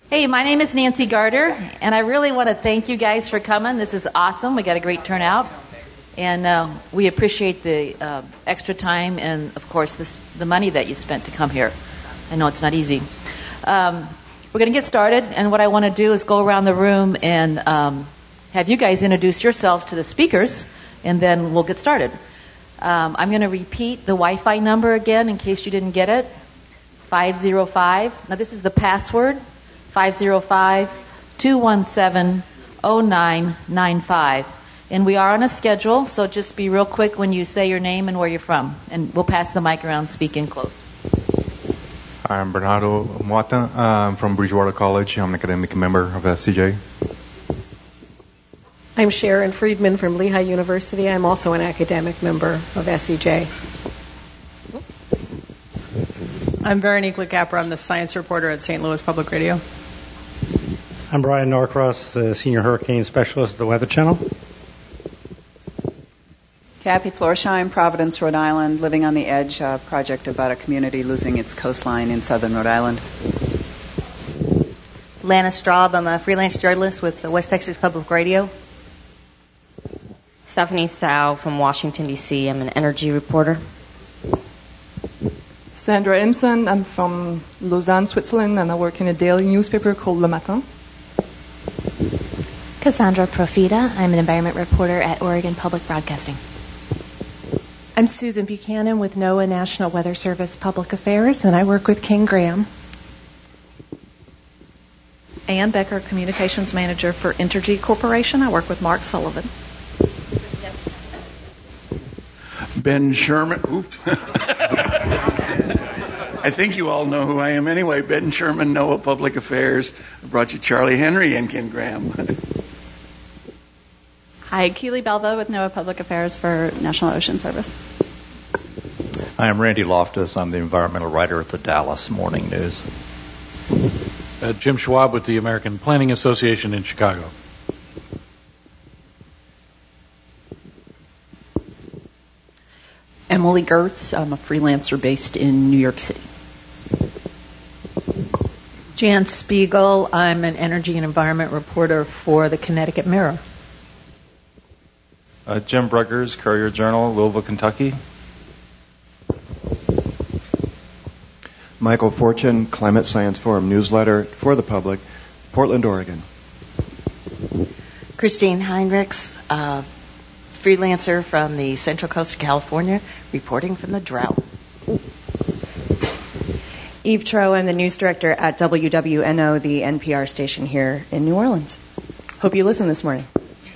Hey, my name is Nancy Garter, and I really want to thank you guys for coming. This is awesome. We got a great turnout, and we appreciate the extra time and, of course, the money that you spent to come here. I know it's not easy. We're going to get started, and what I want to do is go around the room and have you guys introduce yourselves to the speakers, and then we'll get started. I'm going to repeat the Wi-Fi number again in case you didn't get it. 505. Now, this is the password. 505-217-0995. And we are on a schedule, so just be real quick when you say your name and where you're from. And we'll pass the mic around, speak in close. I'm Bernardo Moata. I'm from Bridgewater College. I'm an academic member of SCJ. I'm Sharon Friedman from Lehigh University. I'm also an academic member of SCJ. I'm Veronique LeCapra. I'm the science reporter at St. Louis Public Radio. I'm Brian Norcross, the senior hurricane specialist at the Weather Channel. Kathy Florsheim, Providence, Rhode Island, Living on the Edge, project about a community losing its coastline in southern Rhode Island. Lana Straub, I'm a freelance journalist with the West Texas Public Radio. Stephanie Sau from Washington, D.C. I'm an energy reporter. Sandra Imson, I'm from Lausanne, Switzerland, and I work in a daily newspaper called Le Matin. Cassandra Profita, I'm an environment reporter at Oregon Public Broadcasting. I'm Susan Buchanan with NOAA National Weather Service Public Affairs, and I work with Ken Graham. Ann Becker, Communications Manager for Entergy Corporation. I work with Mark Sullivan. Ben Sherman. Oops. I think you all know who I am anyway. Ben Sherman, NOAA Public Affairs. I brought you Charlie Henry and Ken Graham. Hi, Keely Belva with NOAA Public Affairs for National Ocean Service. I am Randy Loftus. I'm the environmental writer at the Dallas Morning News. Jim Schwab with the American Planning Association in Chicago. Emily Gertz. I'm a freelancer based in New York City. Jan Spiegel. I'm an energy and environment reporter for the Connecticut Mirror. Jim Bruggers, Courier Journal, Louisville, Kentucky. Michael Fortune, Climate Science Forum newsletter for the public, Portland, Oregon. Christine Heinrichs, freelancer from the Central Coast of California, reporting from the drought. Eve Troe, I'm the news director at WWNO, the NPR station here in New Orleans. Hope you listen this morning.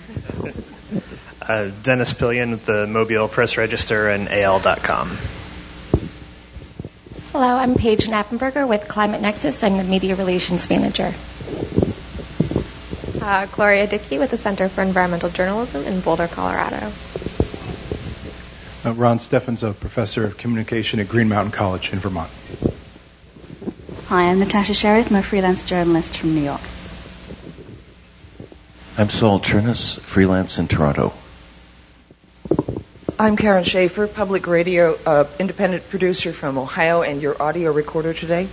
Dennis Pillion with the Mobile Press Register and AL.com. Hello, I'm Paige Knappenberger with Climate Nexus. I'm the media relations manager. Gloria Dickey with the Center for Environmental Journalism in Boulder, Colorado. Ron Steffens, a professor of communication at Green Mountain College in Vermont. Hi, I'm Natasha Sheriff. I'm a freelance journalist from New York. I'm Saul Chernis, freelance in Toronto. I'm Karen Schaefer, public radio independent producer from Ohio and your audio recorder today.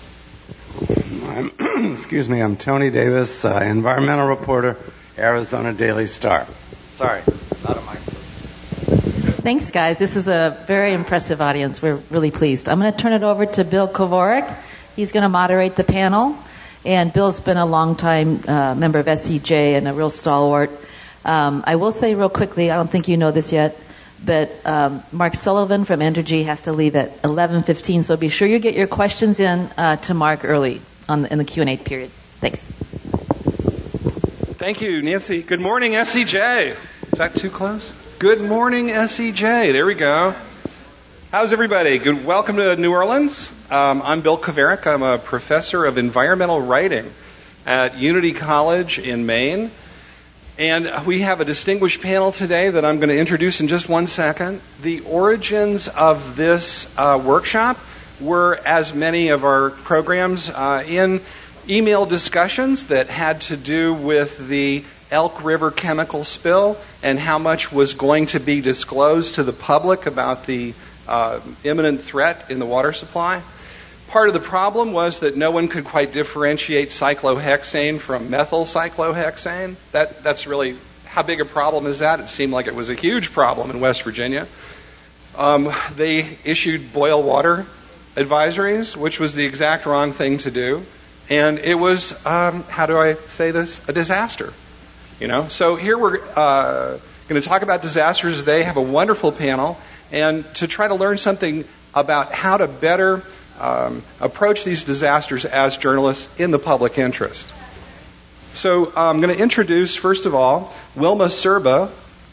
I'm Tony Davis, environmental reporter, Arizona Daily Star. Sorry, not a mic. Thanks, guys. This is a very impressive audience. We're really pleased. I'm going to turn it over to Bill Kovarik. He's going to moderate the panel. And Bill's been a long-time member of SCJ and a real stalwart. I will say real quickly, I don't think you know this yet, but Mark Sullivan from Entergy has to leave at 11:15, so be sure you get your questions in to Mark early in the Q&A period. Thanks. Thank you, Nancy. Good morning, SCJ. Is that too close? Good morning, SCJ. There we go. How's everybody? Good. Welcome to New Orleans. I'm Bill Kovarik. I'm a professor of environmental writing at Unity College in Maine. And we have a distinguished panel today that I'm going to introduce in just one second. The origins of this workshop were, as many of our programs, in email discussions that had to do with the Elk River chemical spill and how much was going to be disclosed to the public about the imminent threat in the water supply. Part of the problem was that no one could quite differentiate cyclohexane from methyl cyclohexane. That's really, how big a problem is that? It seemed like it was a huge problem in West Virginia. They issued boil water advisories, which was the exact wrong thing to do. And it was, how do I say this? A disaster. So here we're going to talk about disasters today, have a wonderful panel, and to try to learn something about how to better approach these disasters as journalists in the public interest. So I'm going to introduce, first of all, Wilma Serba.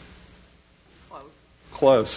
Close.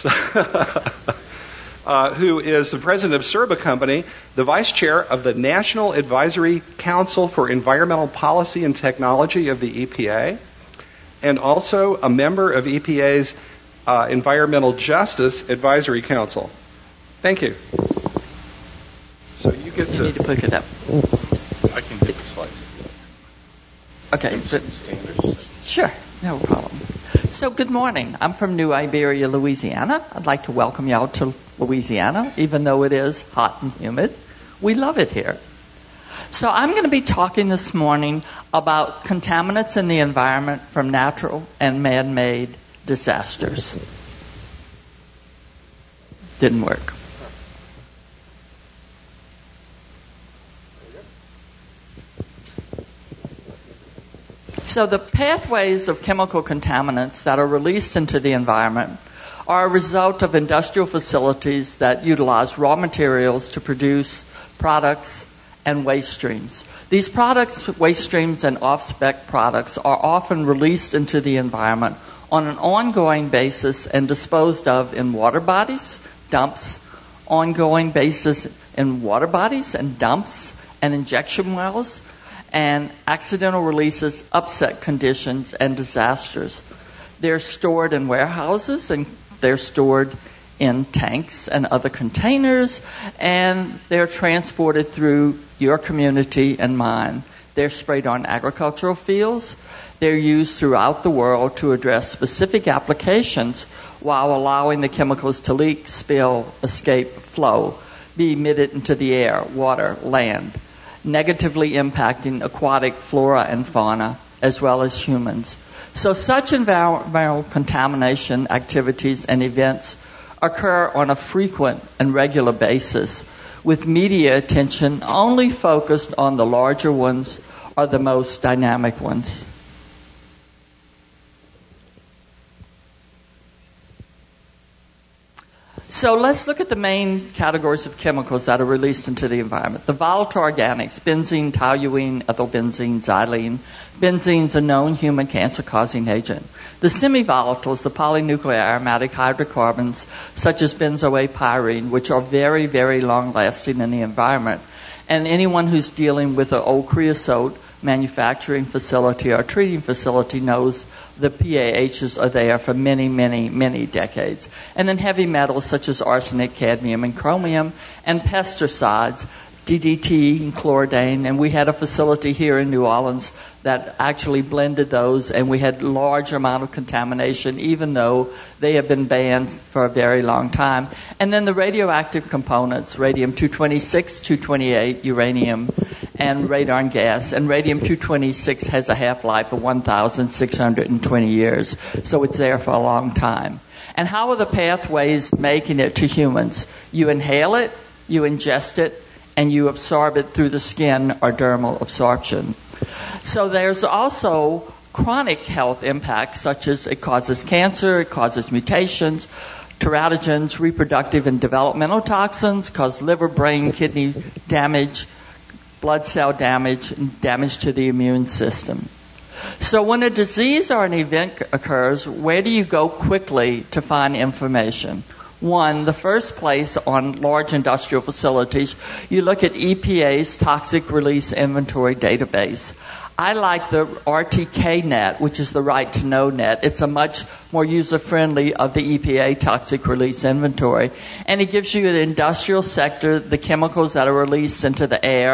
Who is the president of Serba Company, the vice chair of the National Advisory Council for Environmental Policy and Technology of the EPA, and also a member of EPA's Environmental Justice Advisory Council. Thank you. So you get You need to pick it up. I can hit the slides. Okay. Sure, no problem. So good morning. I'm from New Iberia, Louisiana. I'd like to welcome y'all to Louisiana, even though it is hot and humid. We love it here. So I'm going to be talking this morning about contaminants in the environment from natural and man-made disasters. Didn't work. So the pathways of chemical contaminants that are released into the environment are a result of industrial facilities that utilize raw materials to produce products and waste streams. These products, waste streams, and off-spec products are often released into the environment on an ongoing basis and disposed of in water bodies, dumps, ongoing basis in water bodies and dumps and injection wells, and accidental releases, upset conditions, and disasters. They're stored in warehouses, and they're stored in tanks and other containers, and they're transported through your community and mine. They're sprayed on agricultural fields. They're used throughout the world to address specific applications while allowing the chemicals to leak, spill, escape, flow, be emitted into the air, water, land, negatively impacting aquatic flora and fauna, as well as humans. So such environmental contamination activities and events occur on a frequent and regular basis, with media attention only focused on the larger ones or the most dynamic ones. So let's look at the main categories of chemicals that are released into the environment. The volatile organics, benzene, toluene, ethylbenzene, xylene. Benzene's a known human cancer-causing agent. The semi-volatiles, the polynuclear aromatic hydrocarbons, such as benzoate pyrene, which are very, very long-lasting in the environment. And anyone who's dealing with an old creosote manufacturing facility or treating facility knows the PAHs are there for many, many, many decades. And then heavy metals such as arsenic, cadmium, and chromium, and pesticides, DDT and chlordane. And we had a facility here in New Orleans that actually blended those, and we had large amount of contamination, even though they have been banned for a very long time. And then the radioactive components, radium-226, 228, uranium, and radon gas. And radium-226 has a half-life of 1,620 years, so it's there for a long time. And how are the pathways making it to humans? You inhale it, you ingest it, and you absorb it through the skin or dermal absorption. So there's also chronic health impacts, such as it causes cancer, it causes mutations, teratogens, reproductive and developmental toxins, cause liver, brain, kidney damage, blood cell damage, and damage to the immune system. So when a disease or an event occurs, where do you go quickly to find information? One, the first place on large industrial facilities, you look at EPA's Toxic Release Inventory database. I like the RTK net, which is the Right to Know net. It's a much more user-friendly of the EPA Toxic Release Inventory. And it gives you the industrial sector, the chemicals that are released into the air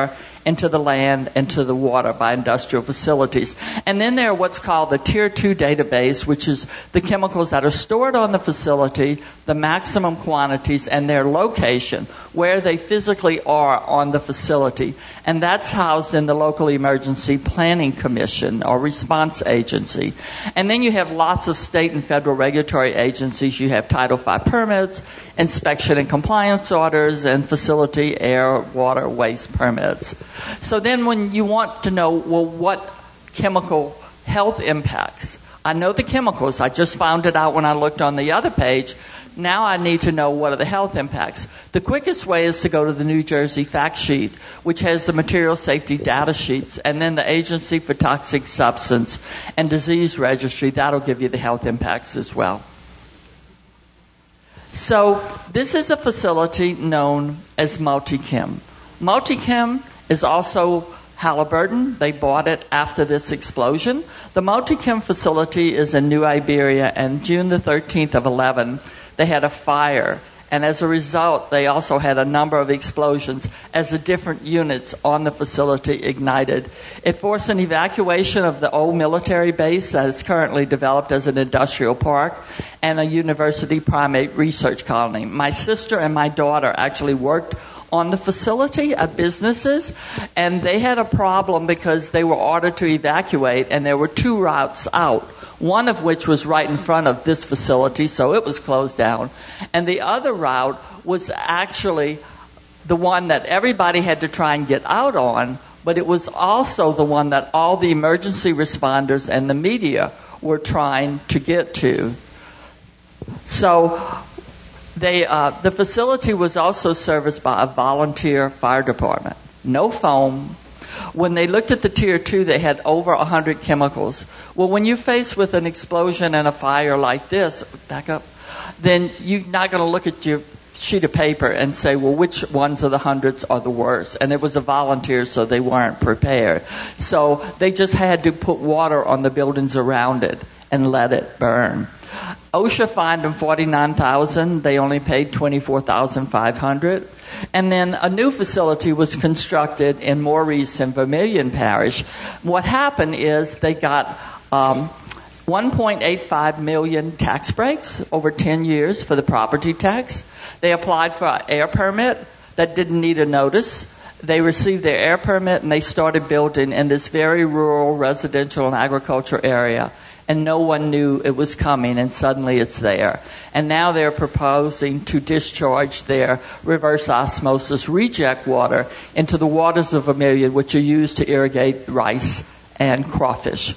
into the land and to the water by industrial facilities. And then there are what's called the Tier 2 database, which is the chemicals that are stored on the facility, the maximum quantities, and their location, where they physically are on the facility. And that's housed in the local emergency planning commission or response agency. And then you have lots of state and federal regulatory agencies. You have Title V permits, inspection and compliance orders, and facility air, water, waste permits. So then when you want to know, well, what chemical health impacts? I know the chemicals. I just found it out when I looked on the other page. Now I need to know what are the health impacts. The quickest way is to go to the New Jersey fact sheet, which has the material safety data sheets, and then the Agency for Toxic Substance and Disease Registry. That'll give you the health impacts as well. So this is a facility known as Multichem. Multichem is also Halliburton. They bought it after this explosion. The Multichem facility is in New Iberia, and June the 13th of 11, they had a fire. And as a result, they also had a number of explosions as the different units on the facility ignited. It forced an evacuation of the old military base that is currently developed as an industrial park and a university primate research colony. My sister and my daughter actually worked on the facility at businesses, and they had a problem because they were ordered to evacuate, and there were two routes out, one of which was right in front of this facility, so it was closed down. And the other route was actually the one that everybody had to try and get out on, but it was also the one that all the emergency responders and the media were trying to get to. So the facility was also serviced by a volunteer fire department. No foam. When they looked at the Tier 2, they had over 100 chemicals. Well, when you're faced with an explosion and a fire like this, back up, then you're not going to look at your sheet of paper and say, well, which ones of the hundreds are the worst? And it was a volunteer, so they weren't prepared. So they just had to put water on the buildings around it and let it burn. OSHA fined them $49,000. They only paid $24,500. And then a new facility was constructed in Maurice and Vermilion Parish. What happened is they got 1.85 million tax breaks over 10 years for the property tax. They applied for an air permit that didn't need a notice. They received their air permit and they started building in this very rural residential and agriculture area. And no one knew it was coming, and suddenly it's there. And now they're proposing to discharge their reverse osmosis reject water into the waters of Vermilion, which are used to irrigate rice and crawfish.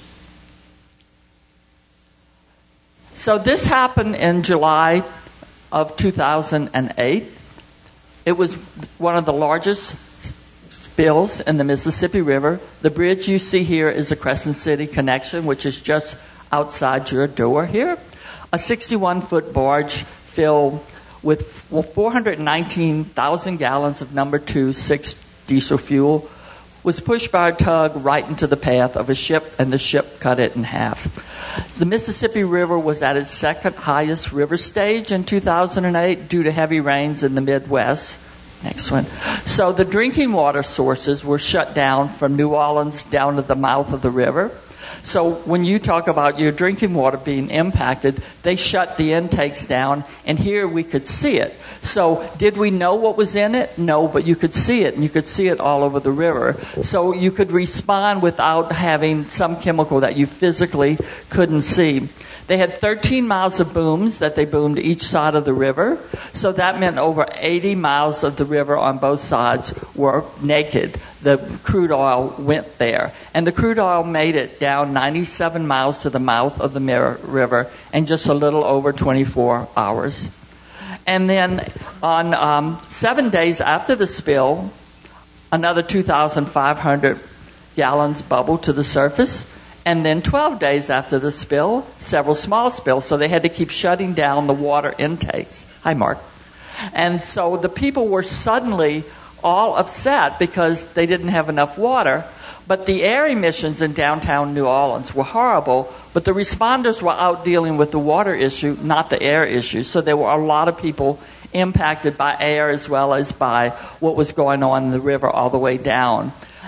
So this happened in July of 2008. It was one of the largest spills in the Mississippi River. The bridge you see here is the Crescent City connection, which is just outside your door here. A 61-foot barge filled with 419,000 gallons of number 2 6 diesel fuel was pushed by a tug right into the path of a ship, and the ship cut it in half. The Mississippi River was at its second highest river stage in 2008 due to heavy rains in the Midwest. Next one. So the drinking water sources were shut down from New Orleans down to the mouth of the river. So when you talk about your drinking water being impacted, they shut the intakes down, and here we could see it. So did we know what was in it? No, but you could see it, and you could see it all over the river. So you could respond without having some chemical that you physically couldn't see. They had 13 miles of booms that they boomed each side of the river. So that meant over 80 miles of the river on both sides were naked. The crude oil went there. And the crude oil made it down 97 miles to the mouth of the river in just a little over 24 hours. And then on 7 days after the spill, another 2,500 gallons bubbled to the surface. And then 12 days after the spill, several small spills. So they had to keep shutting down the water intakes. Hi, Mark. And so the people were suddenly all upset because they didn't have enough water. But the air emissions in downtown New Orleans were horrible. But the responders were out dealing with the water issue, not the air issue. So there were a lot of people impacted by air as well as by what was going on in the river all the way down.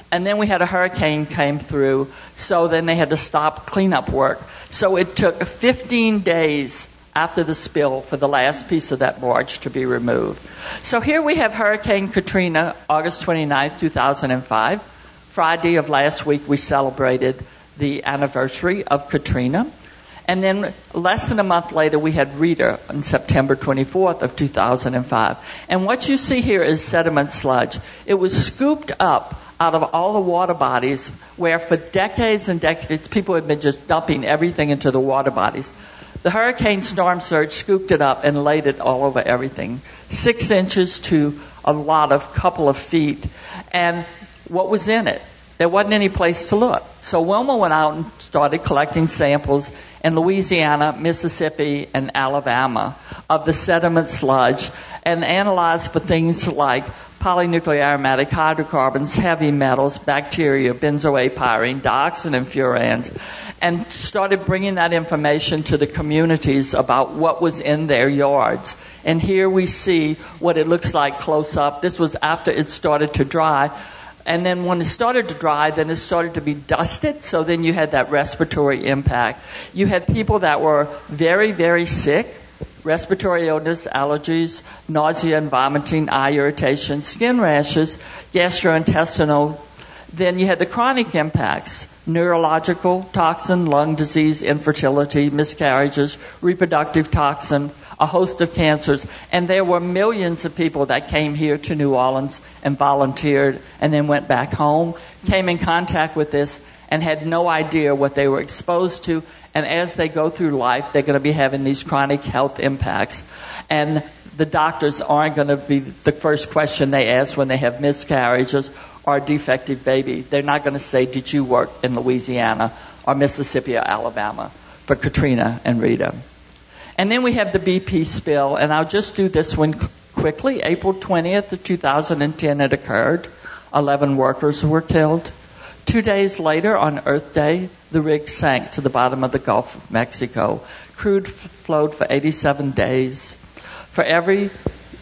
And then we had a hurricane came through, so then they had to stop cleanup work. So it took 15 days after the spill for the last piece of that barge to be removed. So here we have Hurricane Katrina, August 29th, 2005. Friday of last week we celebrated the anniversary of Katrina. And then less than a month later, we had Rita on September 24th of 2005. And what you see here is sediment sludge. It was scooped up out of all the water bodies where for decades and decades, people had been just dumping everything into the water bodies. The hurricane storm surge scooped it up and laid it all over everything. 6 inches to a lot of couple of feet. And what was in it? There wasn't any place to look. So Wilma went out and started collecting samples in Louisiana, Mississippi, and Alabama of the sediment sludge and analyzed for things like polynuclear aromatic hydrocarbons, heavy metals, bacteria, benzoate-pyrene, dioxin, and furans, and started bringing that information to the communities about what was in their yards. And here we see what it looks like close up. This was after it started to dry. And then when it started to dry, then it started to be dusted, so then you had that respiratory impact. You had people that were very, very sick, respiratory illness, allergies, nausea and vomiting, eye irritation, skin rashes, gastrointestinal. Then you had the chronic impacts, neurological, toxin, lung disease, infertility, miscarriages, reproductive toxin, a host of cancers. And there were millions of people that came here to New Orleans and volunteered and then went back home, came in contact with this, and had no idea what they were exposed to. And as they go through life, they're going to be having these chronic health impacts. And the doctors aren't going to be the first question they ask when they have miscarriages or a defective baby. They're not going to say, did you work in Louisiana or Mississippi or Alabama for Katrina and Rita? And then we have the BP spill, and I'll just do this one quickly. April 20th of 2010 it occurred. 11 workers were killed. 2 days later, on Earth Day, the rig sank to the bottom of the Gulf of Mexico. Crude flowed for 87 days. For every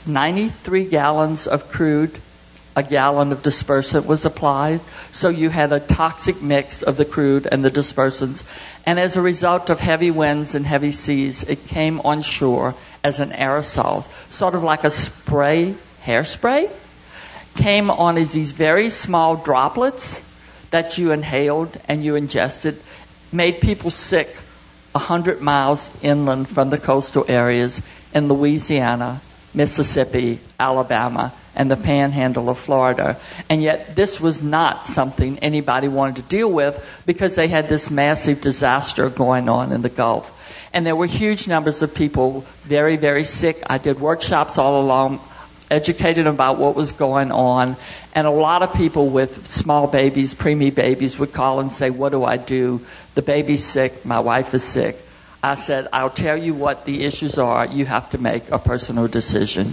93 gallons of crude, a gallon of dispersant was applied. So you had a toxic mix of the crude and the dispersants. And as a result of heavy winds and heavy seas, it came on shore as an aerosol, sort of like a spray, hairspray, came on as these very small droplets that you inhaled and you ingested, made people sick 100 miles inland from the coastal areas in Louisiana, Mississippi, Alabama, and the panhandle of Florida. And yet this was not something anybody wanted to deal with because they had this massive disaster going on in the Gulf. And there were huge numbers of people very, very sick. I did workshops all along, educated about what was going on. And a lot of people with small babies, preemie babies, would call and say, what do I do? The baby's sick. My wife is sick. I said, I'll tell you what the issues are. You have to make a personal decision.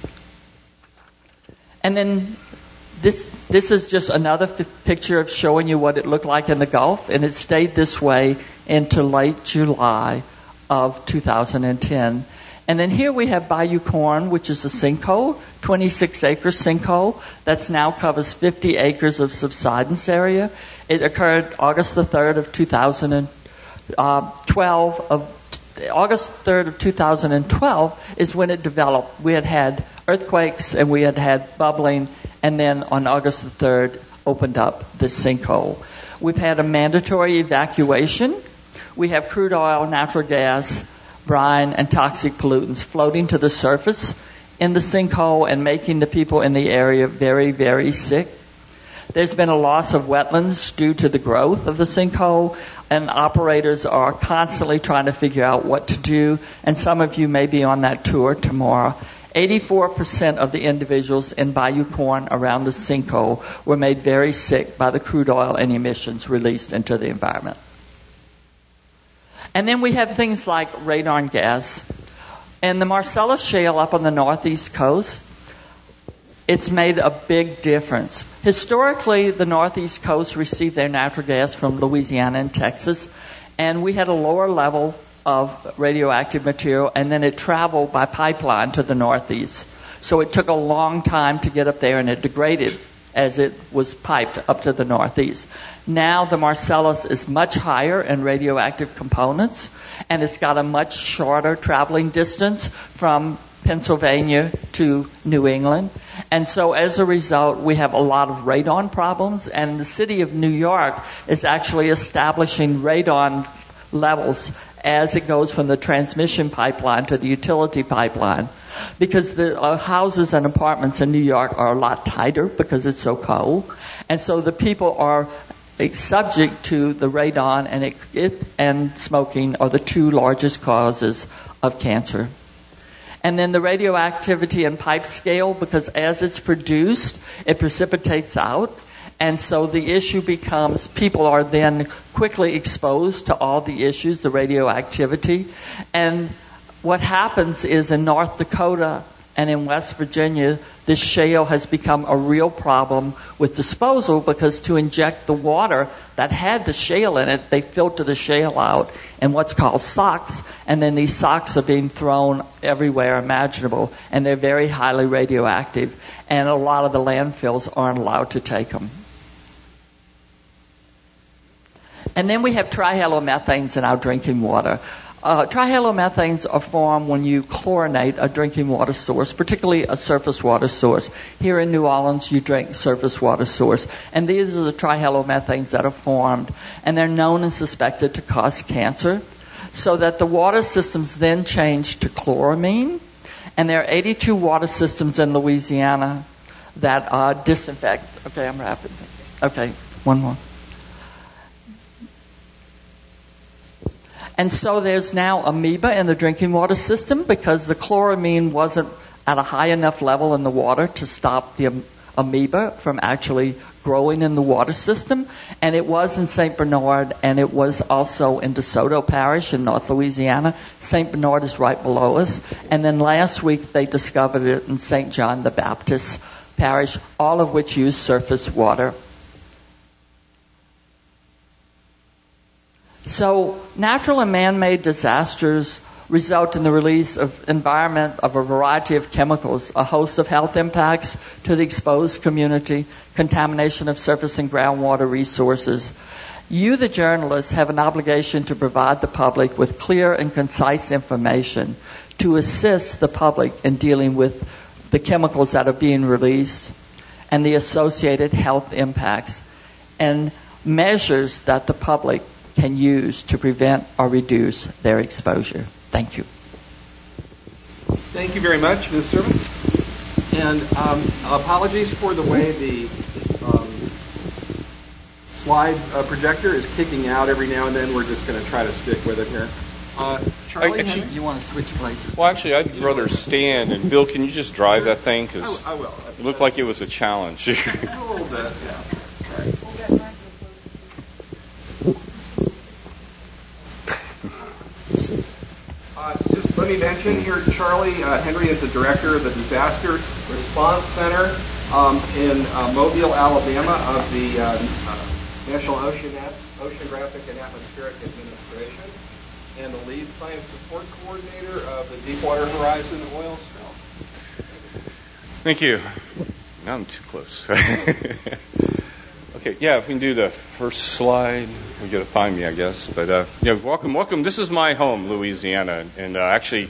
And then this is just another picture of showing you what it looked like in the Gulf, and it stayed this way into late July of 2010. And then here we have Bayou Corn, which is a sinkhole, 26-acre sinkhole that now covers 50 acres of subsidence area. It occurred August the 3rd of 2012. August 3rd of 2012 is when it developed. We had earthquakes and we had bubbling, and then on August the 3rd opened up this sinkhole. We've had a mandatory evacuation. We have crude oil, natural gas, brine, and toxic pollutants floating to the surface in the sinkhole and making the people in the area very, very sick. There's been a loss of wetlands due to the growth of the sinkhole, and operators are constantly trying to figure out what to do, and some of you may be on that tour tomorrow. 84% of the individuals in Bayou Corn around the sinkhole were made very sick by the crude oil and emissions released into the environment. And then we have things like radon gas. And the Marcellus Shale up on the northeast coast, it's made a big difference. Historically, the northeast coast received their natural gas from Louisiana and Texas, and we had a lower level of radioactive material, and then it traveled by pipeline to the northeast. So it took a long time to get up there, and it degraded as it was piped up to the northeast. Now the Marcellus is much higher in radioactive components, and it's got a much shorter traveling distance from Pennsylvania to New England. And so as a result, we have a lot of radon problems, and the city of New York is actually establishing radon levels as it goes from the transmission pipeline to the utility pipeline, because the houses and apartments in New York are a lot tighter because it's so cold. And so the people are subject to the radon, and it and smoking are the two largest causes of cancer. And then the radioactivity in pipe scale, because as it's produced, it precipitates out. And so the issue becomes people are then quickly exposed to all the issues, the radioactivity. And what happens is in North Dakota and in West Virginia, this shale has become a real problem with disposal, because to inject the water that had the shale in it, they filter the shale out in what's called socks, and then these socks are being thrown everywhere imaginable, and they're very highly radioactive, and a lot of the landfills aren't allowed to take them. And then we have trihalomethanes in our drinking water. Trihalomethanes are formed when you chlorinate a drinking water source, particularly a surface water source. Here in New Orleans, you drink surface water source. And these are the trihalomethanes that are formed, and they're known and suspected to cause cancer, so that the water systems then change to chloramine. And there are 82 water systems in Louisiana that disinfect. Okay, I'm rapid. Okay, one more. And so there's now amoeba in the drinking water system because the chloramine wasn't at a high enough level in the water to stop the amoeba from actually growing in the water system. And it was in St. Bernard, and it was also in DeSoto Parish in North Louisiana. St. Bernard is right below us. And then last week they discovered it in St. John the Baptist Parish, all of which use surface water. So natural and man-made disasters result in the release of environment of a variety of chemicals, a host of health impacts to the exposed community, contamination of surface and groundwater resources. You, the journalists, have an obligation to provide the public with clear and concise information to assist the public in dealing with the chemicals that are being released and the associated health impacts and measures that the public can use to prevent or reduce their exposure. Thank you. Thank you very much, Ms. Servant. And apologies for the way the slide projector is kicking out every now and then. We're just going to try to stick with it here. Charlie, actually, you want to switch places? Well, actually, I'd rather stand. And Bill, can you just drive that thing? Because I will. It looked like it was a challenge. A little bit, yeah. Just let me mention here, Charlie Henry is the director of the Disaster Response Center in Mobile, Alabama, of the National Oceanographic and Atmospheric Administration, and the lead science support coordinator of the Deepwater Horizon oil spill. Thank you. Now I'm too close. Okay, yeah, if we can do the first slide. You got to find me, I guess. But yeah, welcome. This is my home, Louisiana, and actually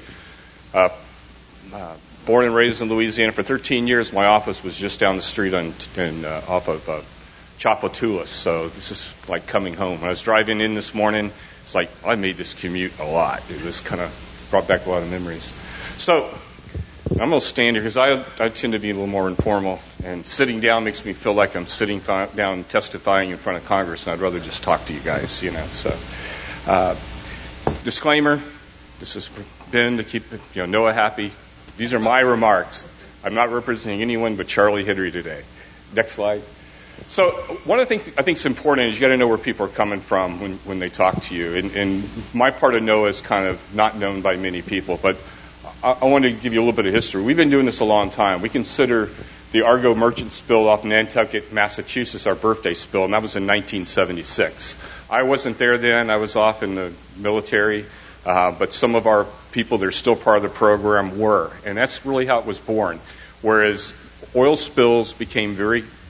born and raised in Louisiana for 13 years. My office was just down the street off of Chapatoulas, so this is like coming home. When I was driving in this morning, it's like I made this commute a lot. It was kind of brought back a lot of memories. So I'm going to stand here because I tend to be a little more informal, and sitting down makes me feel like I'm sitting down testifying in front of Congress, and I'd rather just talk to you guys, So, disclaimer: this is Ben to keep Noah happy. These are my remarks. I'm not representing anyone but Charlie Henry today. Next slide. So, one of the things I think is important is you got to know where people are coming from when they talk to you. And my part of NOAA is kind of not known by many people, but I want to give you a little bit of history. We've been doing this a long time. We consider the Argo Merchant spill off Nantucket, Massachusetts, our birthday spill, and that was in 1976. I wasn't there then. I was off in the military, but some of our people that are still part of the program were, and that's really how it was born. Whereas oil spills became very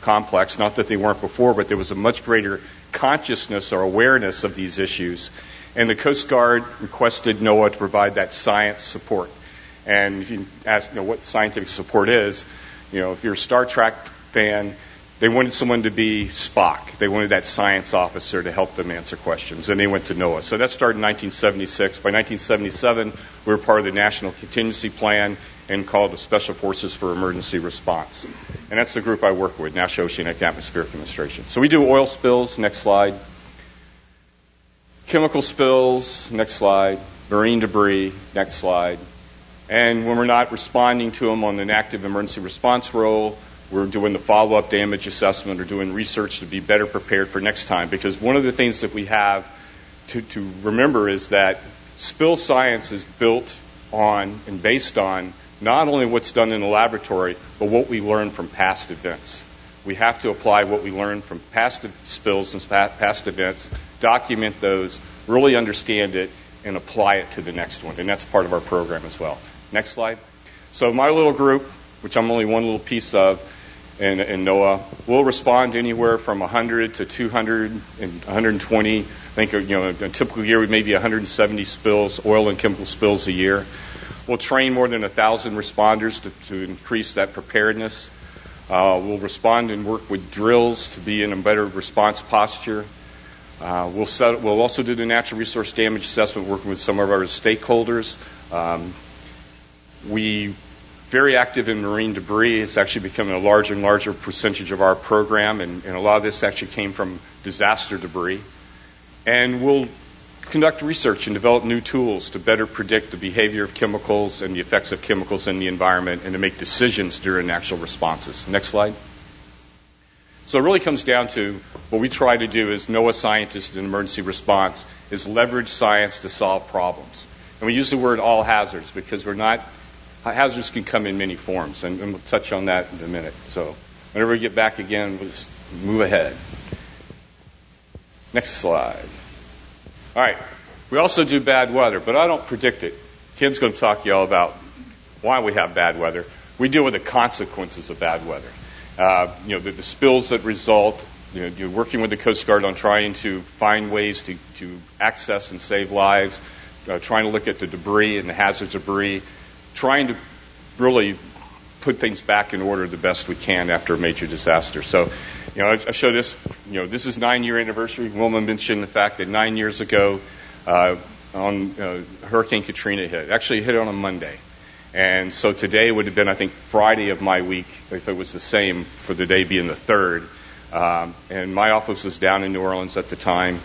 complex. Not that they weren't before, but there was a much greater consciousness or awareness of these issues. And the Coast Guard requested NOAA to provide that science support. And if you ask what scientific support is, if you're a Star Trek fan, they wanted someone to be Spock. They wanted that science officer to help them answer questions, and they went to NOAA. So that started in 1976. By 1977, we were part of the National Contingency Plan and called the Special Forces for Emergency Response. And that's the group I work with, National Oceanic Atmospheric Administration. So we do oil spills, next slide. Chemical spills, next slide. Marine debris, next slide. And when we're not responding to them on an active emergency response role, we're doing the follow-up damage assessment or doing research to be better prepared for next time. Because one of the things that we have to remember is that spill science is built on and based on not only what's done in the laboratory, but what we learn from past events. We have to apply what we learned from past spills and past events, document those, really understand it, and apply it to the next one. And that's part of our program as well. Next slide. So my little group, which I'm only one little piece of, in NOAA, will respond anywhere from 100 to 200 and 120. I think a typical year we may be 170 spills, oil and chemical spills a year. We'll train more than 1,000 responders to increase that preparedness. We'll respond and work with drills to be in a better response posture. We'll also do the natural resource damage assessment, working with some of our stakeholders. We very active in marine debris. It's actually becoming a larger and larger percentage of our program, and a lot of this actually came from disaster debris. And we'll conduct research and develop new tools to better predict the behavior of chemicals and the effects of chemicals in the environment and to make decisions during actual responses. Next slide. So it really comes down to what we try to do as NOAA scientists in emergency response is leverage science to solve problems. And we use the word all hazards because hazards can come in many forms, and we'll touch on that in a minute. So whenever we get back again, we'll just move ahead. Next slide. All right. We also do bad weather, but I don't predict it. Ken's going to talk to you all about why we have bad weather. We deal with the consequences of bad weather. The spills that result. You're working with the Coast Guard on trying to find ways to access and save lives, trying to look at the debris and the hazardous debris, trying to really put things back in order the best we can after a major disaster. So, I show this. This is 9-year anniversary. Wilma mentioned the fact that 9 years ago, Hurricane Katrina hit. Actually, it hit on a Monday, and so today would have been, I think, Friday of my week if it was the same for the day being the 3rd. And my office was down in New Orleans at the time.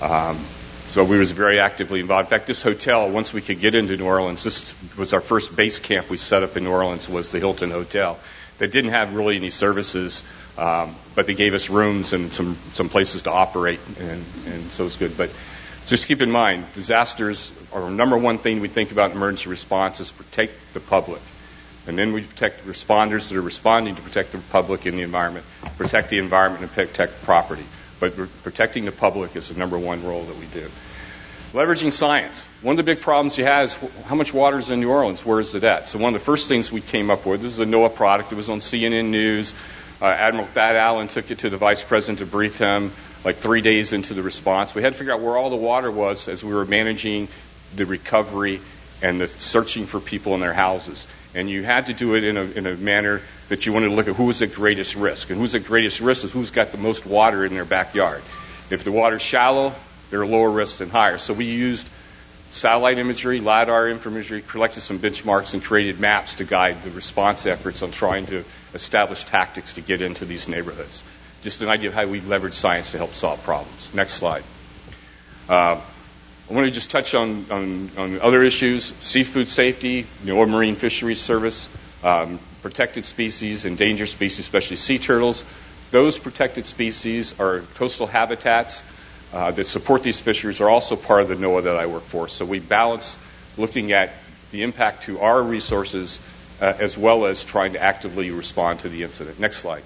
So we was very actively involved. In fact, this hotel, once we could get into New Orleans, this was our first base camp we set up in New Orleans, was the Hilton Hotel. They didn't have really any services, but they gave us rooms and some places to operate, and so it was good. But just keep in mind, disasters are the number one thing we think about in emergency response is protect the public. And then we protect responders that are responding to protect the public and the environment, protect the environment and protect property. But protecting the public is the number one role that we do. Leveraging science. One of the big problems you have is how much water is in New Orleans? Where is it at? So one of the first things we came up with, this is a NOAA product. It was on CNN News. Admiral Thad Allen took it to the vice president to brief him like 3 days into the response. We had to figure out where all the water was as we were managing the recovery and the searching for people in their houses. And you had to do it in a manner that you wanted to look at who was at greatest risk. And who's at greatest risk is who's got the most water in their backyard. If the water's shallow, they're lower risk than higher. So we used satellite imagery, LiDAR imagery, collected some benchmarks, and created maps to guide the response efforts on trying to establish tactics to get into these neighborhoods. Just an idea of how we leverage science to help solve problems. Next slide. I want to just touch on other issues. Seafood safety, Marine Fisheries Service, protected species, endangered species, especially sea turtles. Those protected species are coastal habitats that support these fisheries are also part of the NOAA that I work for. So we balance looking at the impact to our resources as well as trying to actively respond to the incident. Next slide.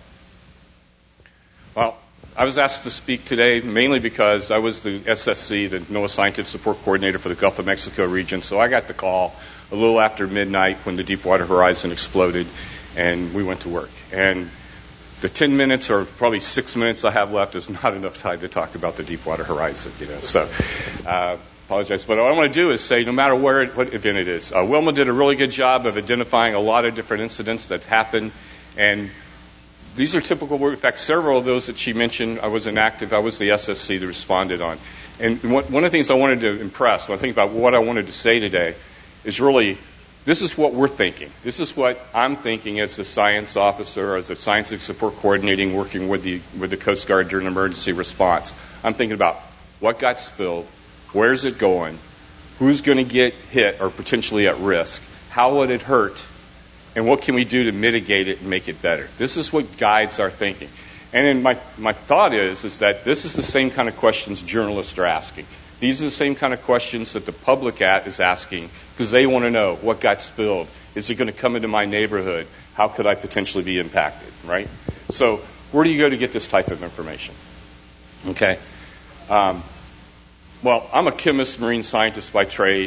Well, I was asked to speak today mainly because I was the SSC, the NOAA Scientific Support Coordinator for the Gulf of Mexico region. So I got the call a little after midnight when the Deepwater Horizon exploded, and we went to work. And the 10 minutes or probably 6 minutes I have left is not enough time to talk about the Deepwater Horizon. So apologize. But what I want to do is say, no matter what event it is, Wilma did a really good job of identifying a lot of different incidents that happened, and these are typical work. In fact, several of those that she mentioned, I was inactive. I was the SSC that responded on. And one of the things I wanted to impress when I think about what I wanted to say today is really, this is what we're thinking. This is what I'm thinking as the science officer, as a scientific support coordinating, working with the Coast Guard during emergency response. I'm thinking about what got spilled, where's it going, who's going to get hit or potentially at risk, how would it hurt, and what can we do to mitigate it and make it better. This is what guides our thinking. And then my thought is that this is the same kind of questions journalists are asking. These are the same kind of questions that the public is asking, because they want to know what got spilled. Is it going to come into my neighborhood? How could I potentially be impacted, right? So where do you go to get this type of information? Okay. Well, I'm a chemist, marine scientist by trade.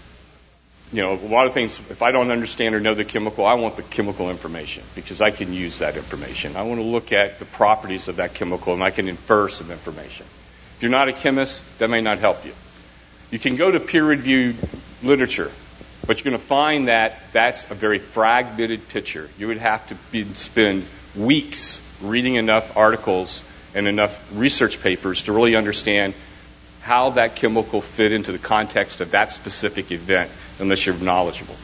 A lot of things, if I don't understand or know the chemical, I want the chemical information because I can use that information. I want to look at the properties of that chemical and I can infer some information. If you're not a chemist, that may not help you. You can go to peer-reviewed literature, but you're going to find that that's a very fragmented picture. You would have to spend weeks reading enough articles and enough research papers to really understand how that chemical fit into the context of that specific event, unless you're knowledgeable.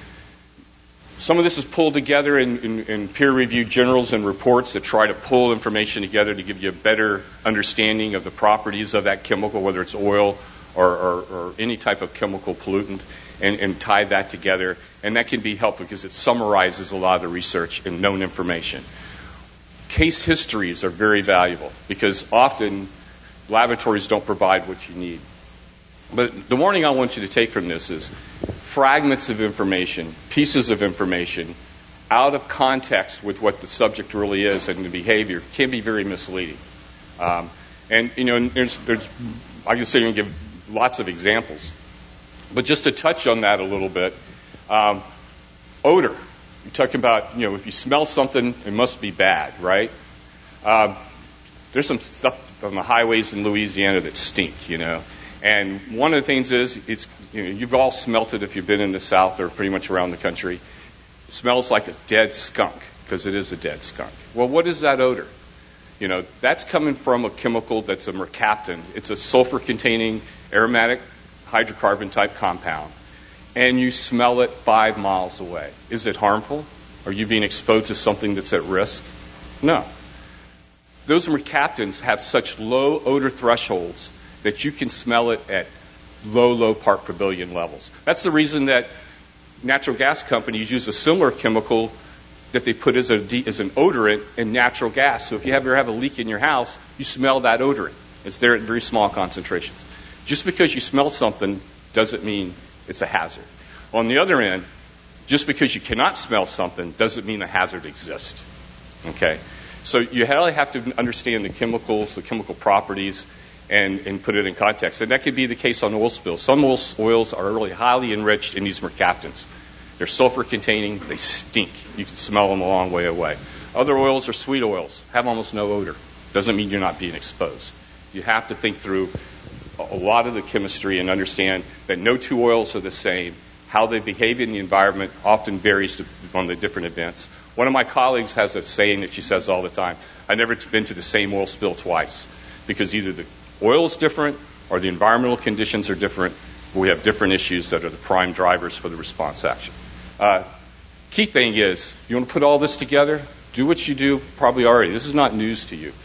Some of this is pulled together in peer-reviewed journals and reports that try to pull information together to give you a better understanding of the properties of that chemical, whether it's oil or any type of chemical pollutant, and tie that together. And that can be helpful because it summarizes a lot of the research and known information. Case histories are very valuable because often laboratories don't provide what you need. But the warning I want you to take from this is fragments of information, pieces of information, out of context with what the subject really is and the behavior can be very misleading. And there's I can say and give lots of examples. But just to touch on that a little bit, odor. You're talking about, if you smell something, it must be bad, right? There's some stuff on the highways in Louisiana that stink, And one of the things is, you've all smelt it if you've been in the South or pretty much around the country. It smells like a dead skunk, because it is a dead skunk. Well, what is that odor? That's coming from a chemical that's a mercaptan. It's a sulfur-containing aromatic hydrocarbon-type compound. And you smell it 5 miles away. Is it harmful? Are you being exposed to something that's at risk? No. Those mercaptans have such low odor thresholds that you can smell it at low part per billion levels. That's the reason that natural gas companies use a similar chemical that they put as an odorant in natural gas. So if you ever have a leak in your house, you smell that odorant. It's there at very small concentrations. Just because you smell something doesn't mean it's a hazard. On the other end, just because you cannot smell something doesn't mean a hazard exists. Okay? So you really have to understand the chemicals, the chemical properties, and put it in context. And that could be the case on oil spills. Some oils are really highly enriched in these mercaptans. They're sulfur-containing. They stink. You can smell them a long way away. Other oils are sweet oils, have almost no odor. Doesn't mean you're not being exposed. You have to think through a lot of the chemistry and understand that no two oils are the same. How they behave in the environment often varies on the different events. One of my colleagues has a saying that she says all the time: I've never been to the same oil spill twice, because either the oil is different or the environmental conditions are different. We have different issues that are the prime drivers for the response action. Key thing is, you want to put all this together, do what you do probably already. This is not news to you.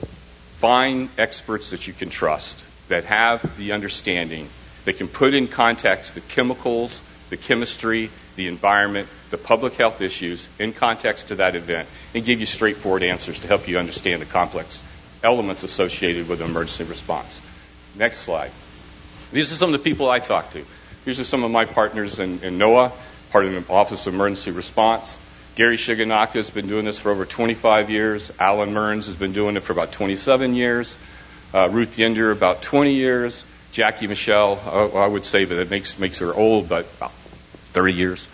Find experts that you can trust, that have the understanding, that can put in context the chemicals, the chemistry, the environment, the public health issues in context to that event, and give you straightforward answers to help you understand the complex elements associated with an emergency response. Next slide. These are some of the people I talk to. These are some of my partners in NOAA, part of the Office of Emergency Response. Gary Shiganaka has been doing this for over 25 years. Alan Mearns has been doing it for about 27 years. Ruth Yender, about 20 years. Jackie Michelle, I would say that it makes her old, but about 30 years.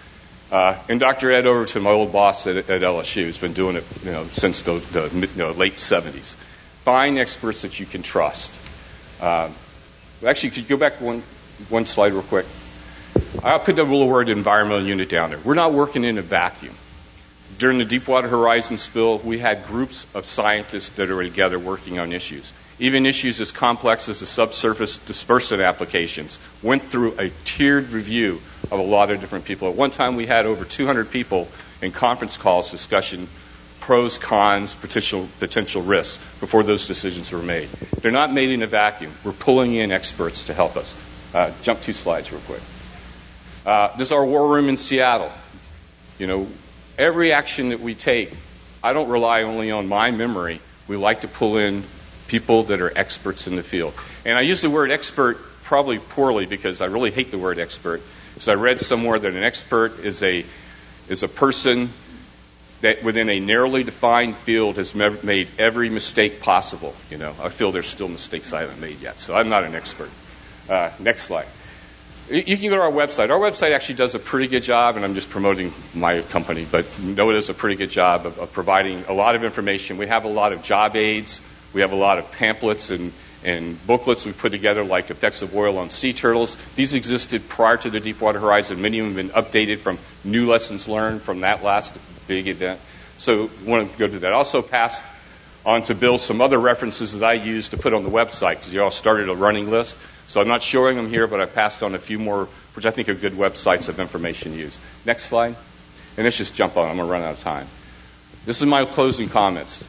And Dr. Ed Overton, my old boss at LSU, has been doing it since the late 70s. Find experts that you can trust. Actually, could you go back one slide real quick? I'll put the little word environmental unit down there. We're not working in a vacuum. During the Deepwater Horizon spill, we had groups of scientists that are together working on issues. Even issues as complex as the subsurface dispersant applications went through a tiered review of a lot of different people. At one time, we had over 200 people in conference calls discussing pros, cons, potential risks before those decisions were made. They're not made in a vacuum. We're pulling in experts to help us. Jump 2 slides real quick. This is our war room in Seattle. Every action that we take, I don't rely only on my memory. We like to pull in people that are experts in the field. And I use the word expert probably poorly because I really hate the word expert. Because I read somewhere that an expert is a person that within a narrowly defined field has made every mistake possible. I feel there's still mistakes I haven't made yet, so I'm not an expert. Next slide. You can go to our website. Our website actually does a pretty good job, and I'm just promoting my company, but NOAA does a pretty good job of providing a lot of information. We have a lot of job aids. We have a lot of pamphlets and booklets we put together, like Effects of Oil on Sea Turtles. These existed prior to the Deepwater Horizon. Many of them have been updated from new lessons learned from that last big event. So I want to go to that. I also passed on to Bill some other references that I used to put on the website, because you all started a running list. So I'm not showing them here, but I passed on a few more, which I think are good websites of information used. Next slide. And let's just jump on. I'm going to run out of time. This is my closing comments.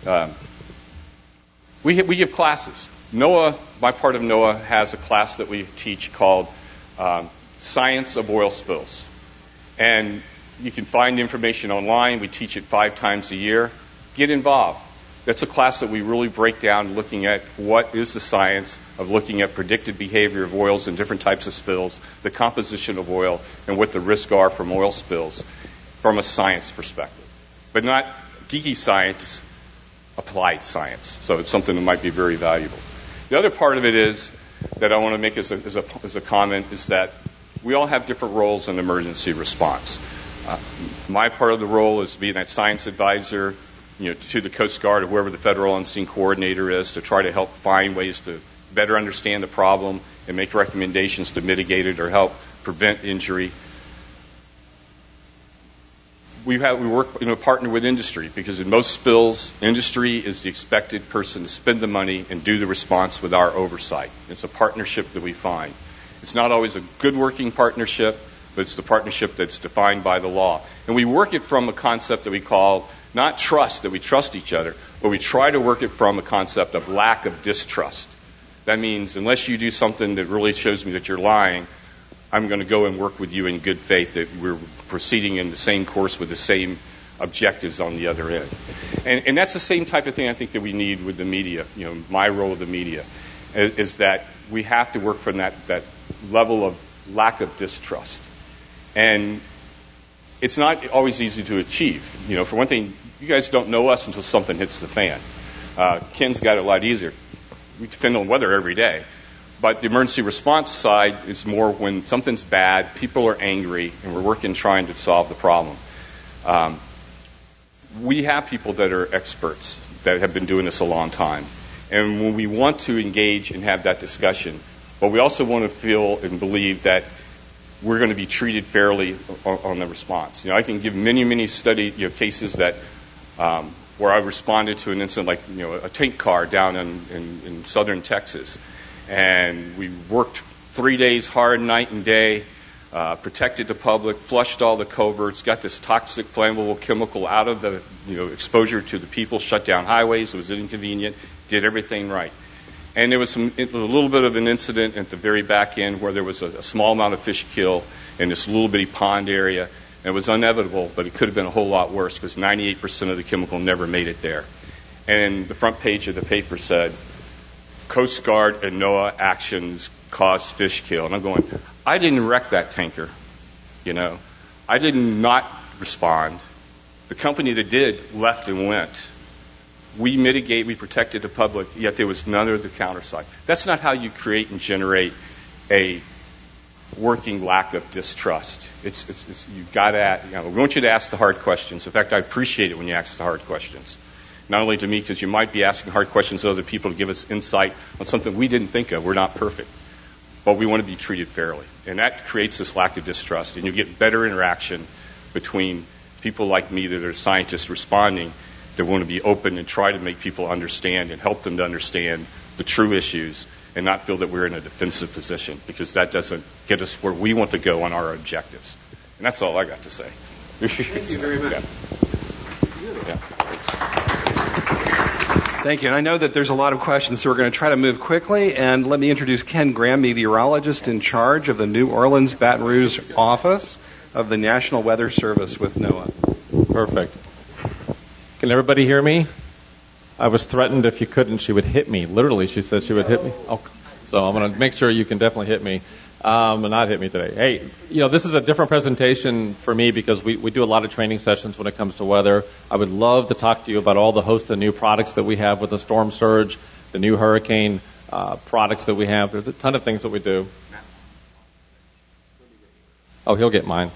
We give classes. NOAA, my part of NOAA, has a class that we teach called Science of Oil Spills. And you can find information online. We teach it 5 times a year. Get involved. That's a class that we really break down, looking at what is the science of looking at predicted behavior of oils in different types of spills, the composition of oil, and what the risks are from oil spills from a science perspective. But not geeky science, applied science. So it's something that might be very valuable. The other part of it is that I want to make as a comment is that we all have different roles in emergency response. My part of the role is being that science advisor, to the Coast Guard or whoever the federal on-scene coordinator is, to try to help find ways to better understand the problem and make recommendations to mitigate it or help prevent injury. We work partner with industry, because in most spills, industry is the expected person to spend the money and do the response with our oversight. It's a partnership that we find. It's not always a good working partnership, but it's the partnership that's defined by the law. And we work it from a concept that we call not trust, that we trust each other, but we try to work it from a concept of lack of distrust. That means unless you do something that really shows me that you're lying, I'm going to go and work with you in good faith that we're proceeding in the same course with the same objectives on the other end. And that's the same type of thing I think that we need with the media. My role of the media is that we have to work from that level of lack of distrust. And it's not always easy to achieve. For one thing, you guys don't know us until something hits the fan. Ken's got it a lot easier. We depend on weather every day. But the emergency response side is more when something's bad, people are angry, and we're working trying to solve the problem. We have people that are experts that have been doing this a long time. And when we want to engage and have that discussion, but we also want to feel and believe that we're going to be treated fairly on the response. I can give many, many study cases that where I responded to an incident like a tank car down in southern Texas, and we worked 3 days hard, night and day, protected the public, flushed all the coverts, got this toxic flammable chemical out of the exposure to the people, shut down highways. It was inconvenient, did everything right. And there was a little bit of an incident at the very back end where there was a small amount of fish kill in this little bitty pond area. And it was inevitable, but it could have been a whole lot worse because 98% of the chemical never made it there. And the front page of the paper said, Coast Guard and NOAA actions caused fish kill. And I'm going, I didn't wreck that tanker. I did not respond. The company that did left and went. We protected the public, yet there was none of the counter side. That's not how you create and generate a working lack of distrust. You've got to, we want you to ask the hard questions. In fact, I appreciate it when you ask the hard questions. Not only to me, because you might be asking hard questions to other people to give us insight on something we didn't think of. We're not perfect. But we want to be treated fairly. And that creates this lack of distrust. And you get better interaction between people like me that are scientists responding that want to be open and try to make people understand and help them to understand the true issues and not feel that we're in a defensive position, because that doesn't get us where we want to go on our objectives. And that's all I got to say. Thank you very much. Thank you. And I know that there's a lot of questions, so we're going to try to move quickly. And let me introduce Ken Graham, meteorologist in charge of the New Orleans Baton Rouge office of the National Weather Service with NOAA. Perfect. Can everybody hear me? I was threatened if you couldn't, she would hit me. Literally, she said she would hit me. Oh, so I'm going to make sure you can definitely hit me. But not hit me today. Hey, this is a different presentation for me because we do a lot of training sessions when it comes to weather. I would love to talk to you about all the host of new products that we have with the storm surge, the new hurricane products that we have. There's a ton of things that we do. Oh, he'll get mine.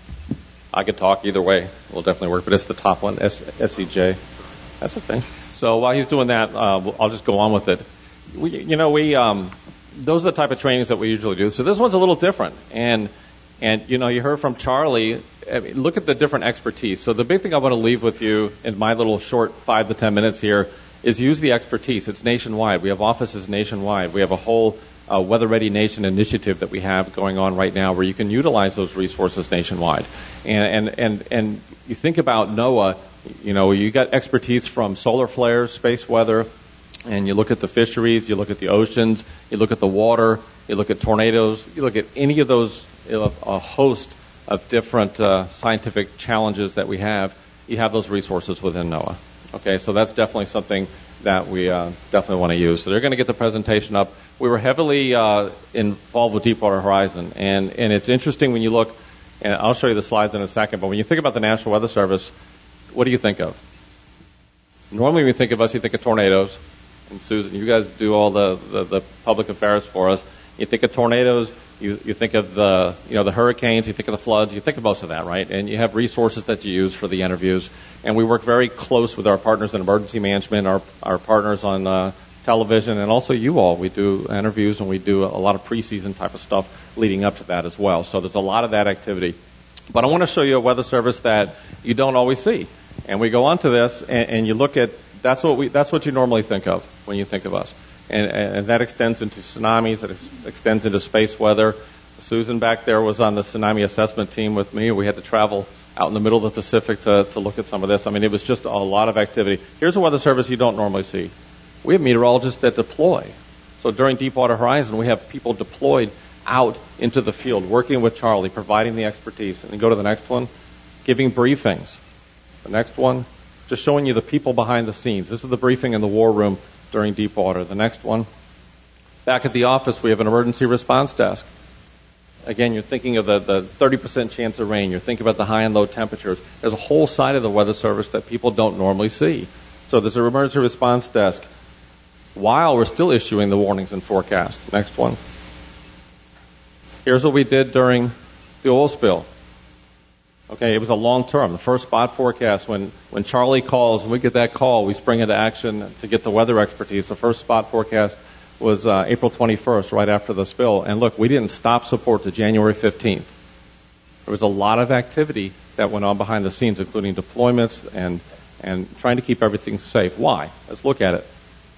I could talk either way. It'll definitely work, but it's the top one, SEJ. That's okay. So while he's doing that, I'll just go on with it. Those are the type of trainings that we usually do. So this one's a little different. And you heard from Charlie. I mean, look at the different expertise. So the big thing I want to leave with you in my little short 5 to 10 minutes here is use the expertise. It's nationwide. We have offices nationwide. We have a whole Weather Ready Nation initiative that we have going on right now where you can utilize those resources nationwide. And you think about NOAA, you got expertise from solar flares, space weather, and you look at the fisheries, you look at the oceans, you look at the water, you look at tornadoes, you look at any of those, a host of different scientific challenges that we have, you have those resources within NOAA. Okay, so that's definitely something that we definitely want to use. So they're going to get the presentation up. We were heavily involved with Deepwater Horizon, and it's interesting when you look, and I'll show you the slides in a second, but when you think about the National Weather Service, what do you think of? Normally when you think of us, you think of tornadoes. And Susan, you guys do all the public affairs for us. You think of tornadoes, you think of the hurricanes, you think of the floods, you think of most of that, right? And you have resources that you use for the interviews. And we work very close with our partners in emergency management, our partners on television, and also you all. We do interviews and we do a lot of preseason type of stuff leading up to that as well. So there's a lot of that activity. But I want to show you a weather service that you don't always see. And we go on to this, and you look at that's what you normally think of when you think of us. And that extends into tsunamis, that extends into space weather. Susan back there was on the tsunami assessment team with me. We had to travel out in the middle of the Pacific to look at some of this. I mean, it was just a lot of activity. Here's a weather service you don't normally see. We have meteorologists that deploy. So during Deepwater Horizon, we have people deployed out into the field, working with Charlie, providing the expertise. And then go to the next one, giving briefings. The next one, just showing you the people behind the scenes. This is the briefing in the war room during Deepwater. The next one, back at the office, we have an emergency response desk. Again, you're thinking of the 30% chance of rain. You're thinking about the high and low temperatures. There's a whole side of the weather service that people don't normally see. So there's an emergency response desk while we're still issuing the warnings and forecasts. Next one. Here's what we did during the oil spill. Okay, it was a long term. The first spot forecast, when Charlie calls and we get that call, we spring into action to get the weather expertise. The first spot forecast was April 21st, right after the spill. And look, we didn't stop support to January 15th. There was a lot of activity that went on behind the scenes, including deployments and trying to keep everything safe. Why? Let's look at it.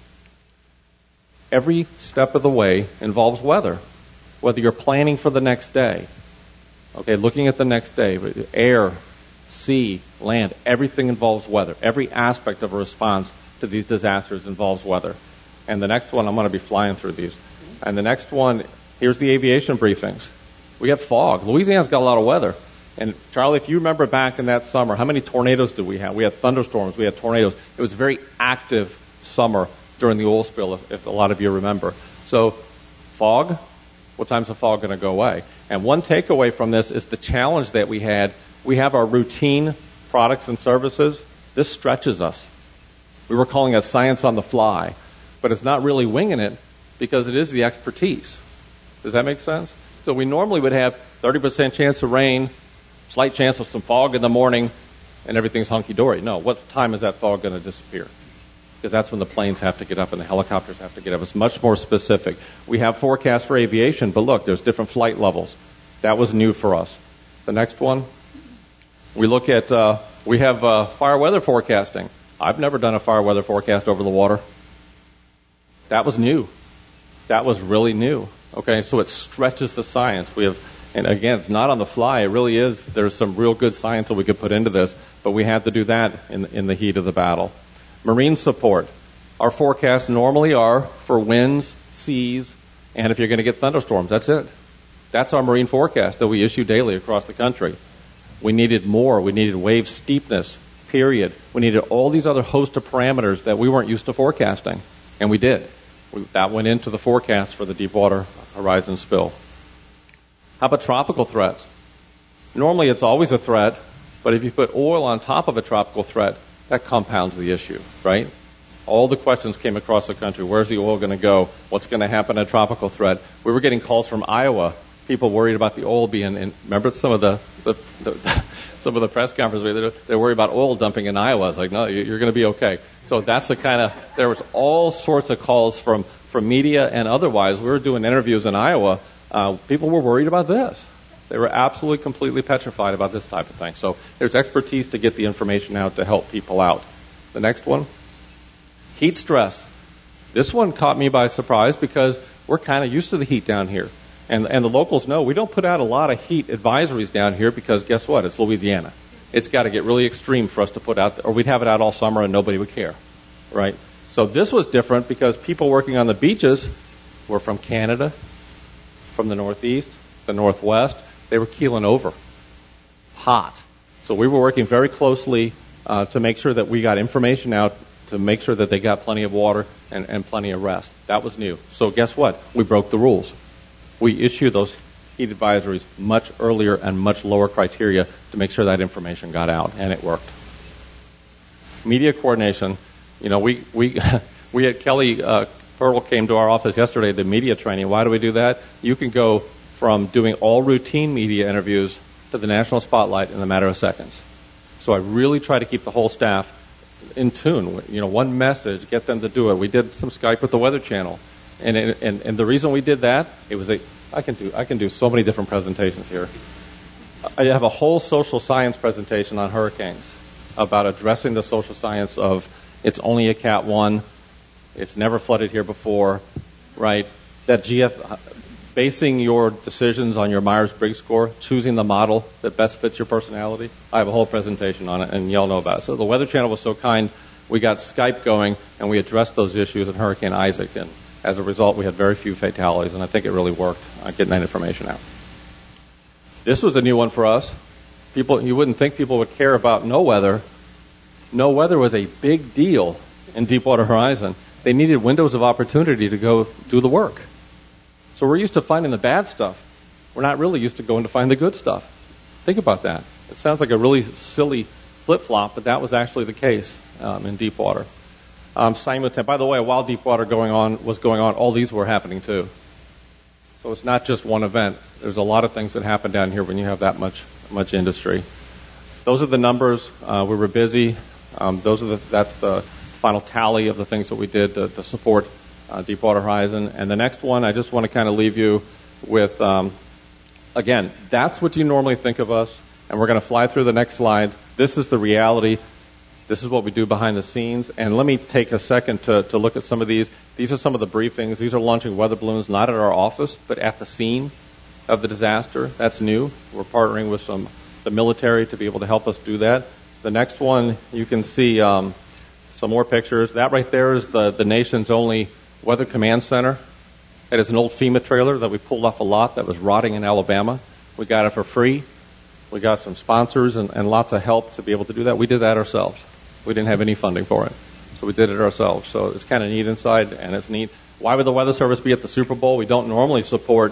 Every step of the way involves weather, whether you're planning for the next day. Okay, looking at the next day, air, sea, land, everything involves weather. Every aspect of a response to these disasters involves weather. And the next one, I'm going to be flying through these. And the next one, here's the aviation briefings. We have fog. Louisiana's got a lot of weather. And Charlie, if you remember back in that summer, how many tornadoes did we have? We had thunderstorms, we had tornadoes. It was a very active summer during the oil spill, if a lot of you remember. So, fog, what time's the fog going to go away? And one takeaway from this is the challenge that we had. We have our routine products and services. This stretches us. We were calling it science on the fly, but it's not really winging it because it is the expertise. Does that make sense? So we normally would have 30% chance of rain, slight chance of some fog in the morning, and everything's hunky-dory. No, what time is that fog going to disappear? Because that's when the planes have to get up and the helicopters have to get up. It's much more specific. We have forecasts for aviation, but look, there's different flight levels. That was new for us. The next one, we look at, we have fire weather forecasting. I've never done a fire weather forecast over the water. That was new. That was really new. Okay, so it stretches the science. We have, and again, it's not on the fly. It really is. There's some real good science that we could put into this, but we had to do that in the heat of the battle. Marine support. Our forecasts normally are for winds, seas, and if you're going to get thunderstorms. That's it. That's our marine forecast that we issue daily across the country. We needed more. We needed wave steepness, period. We needed all these other host of parameters that we weren't used to forecasting, and we did. That went into the forecast for the Deepwater Horizon spill. How about tropical threats? Normally it's always a threat, but if you put oil on top of a tropical threat, that compounds the issue, right? All the questions came across the country. Where's the oil going to go? What's going to happen at a tropical threat? We were getting calls from Iowa, people worried about the oil being in. Remember some of the some of the press conferences, they're worried about oil dumping in Iowa. I was like, no, you're going to be okay. So that's the kind of, there was all sorts of calls from media and otherwise. We were doing interviews in Iowa. People were worried about this. They were absolutely, completely petrified about this type of thing. So there's expertise to get the information out to help people out. The next one, heat stress. This one caught me by surprise because we're kind of used to the heat down here. And the locals know we don't put out a lot of heat advisories down here because guess what? It's Louisiana. It's got to get really extreme for us to put out, or we'd have it out all summer and nobody would care, right? So this was different because people working on the beaches were from Canada, from the Northeast, the Northwest. They were keeling over. Hot. So we were working very closely to make sure that we got information out, to make sure that they got plenty of water and plenty of rest. That was new. So guess what? We broke the rules. We issued those heat advisories much earlier and much lower criteria to make sure that information got out, and it worked. Media coordination. You know, we had Kelly Pearl came to our office yesterday to media training. Why do we do that? You can go from doing all routine media interviews to the national spotlight in a matter of seconds. So I really try to keep the whole staff in tune. You know, one message, get them to do it. We did some Skype with the Weather Channel, and the reason we did that, it was I can do so many different presentations here. I have a whole social science presentation on hurricanes about addressing the social science of it's only a Cat 1, it's never flooded here before, right? That basing your decisions on your Myers-Briggs score, choosing the model that best fits your personality. I have a whole presentation on it, and y'all know about it. So the Weather Channel was so kind, we got Skype going, and we addressed those issues in Hurricane Isaac, and as a result, we had very few fatalities, and I think it really worked getting that information out. This was a new one for us. You wouldn't think people would care about no weather. No weather was a big deal in Deepwater Horizon. They needed windows of opportunity to go do the work. So we're used to finding the bad stuff. We're not really used to going to find the good stuff. Think about that. It sounds like a really silly flip-flop, but that was actually the case in Deepwater. By the way, while Deepwater was going on, all these were happening too. So it's not just one event. There's a lot of things that happen down here when you have that much industry. Those are the numbers. We were busy. That's the final tally of the things that we did to support Deepwater Horizon. And the next one, I just want to kind of leave you with, again, that's what you normally think of us. And we're going to fly through the next slides. This is the reality. This is what we do behind the scenes. And let me take a second to look at some of these. These are some of the briefings. These are launching weather balloons, not at our office, but at the scene of the disaster. That's new. We're partnering with the military to be able to help us do that. The next one, you can see some more pictures. That right there is the nation's only Weather Command Center. It is an old FEMA trailer that we pulled off a lot that was rotting in Alabama. We got it for free. We got some sponsors and lots of help to be able to do that. We did that ourselves. We didn't have any funding for it. So we did it ourselves. So it's kind of neat inside, and it's neat. Why would the Weather Service be at the Super Bowl? We don't normally support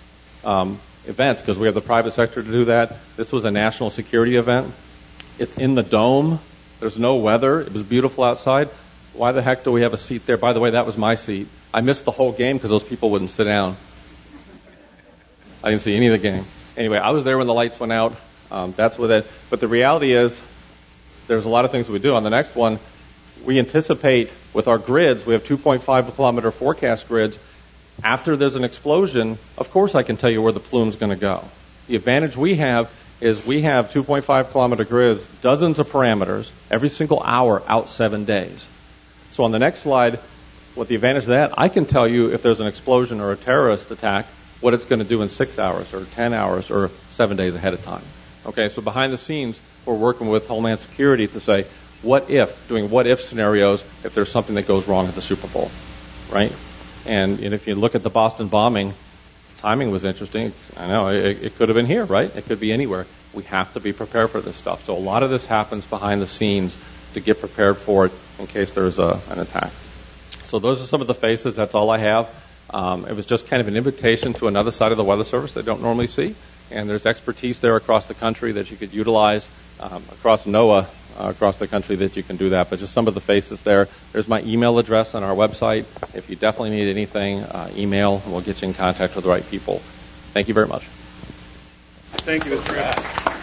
events because we have the private sector to do that. This was a national security event. It's in the dome. There's no weather. It was beautiful outside. Why the heck do we have a seat there? By the way, that was my seat. I missed the whole game because those people wouldn't sit down. I didn't see any of the game. Anyway, I was there when the lights went out. That's what it. But the reality is, there's a lot of things we do. On the next one, we anticipate with our grids, we have 2.5 kilometer forecast grids. After there's an explosion, of course I can tell you where the plume's going to go. The advantage we have is we have 2.5 kilometer grids, dozens of parameters, every single hour out 7 days. So on the next slide, what the advantage of that, I can tell you if there's an explosion or a terrorist attack, what it's going to do in 6 hours or 10 hours or 7 days ahead of time. Okay, so behind the scenes, we're working with Homeland Security to say, what if, doing what if scenarios if there's something that goes wrong at the Super Bowl, right? And if you look at the Boston bombing, timing was interesting. I know, it could have been here, right? It could be anywhere. We have to be prepared for this stuff. So a lot of this happens behind the scenes to get prepared for it in case there's an attack. So those are some of the faces. That's all I have. It was just kind of an invitation to another side of the Weather Service they don't normally see. And there's expertise there across the country that you could utilize, across NOAA, across the country that you can do that. But just some of the faces there. There's my email address on our website. If you definitely need anything, email, and we'll get you in contact with the right people. Thank you very much. Thank you, Mr. Grant.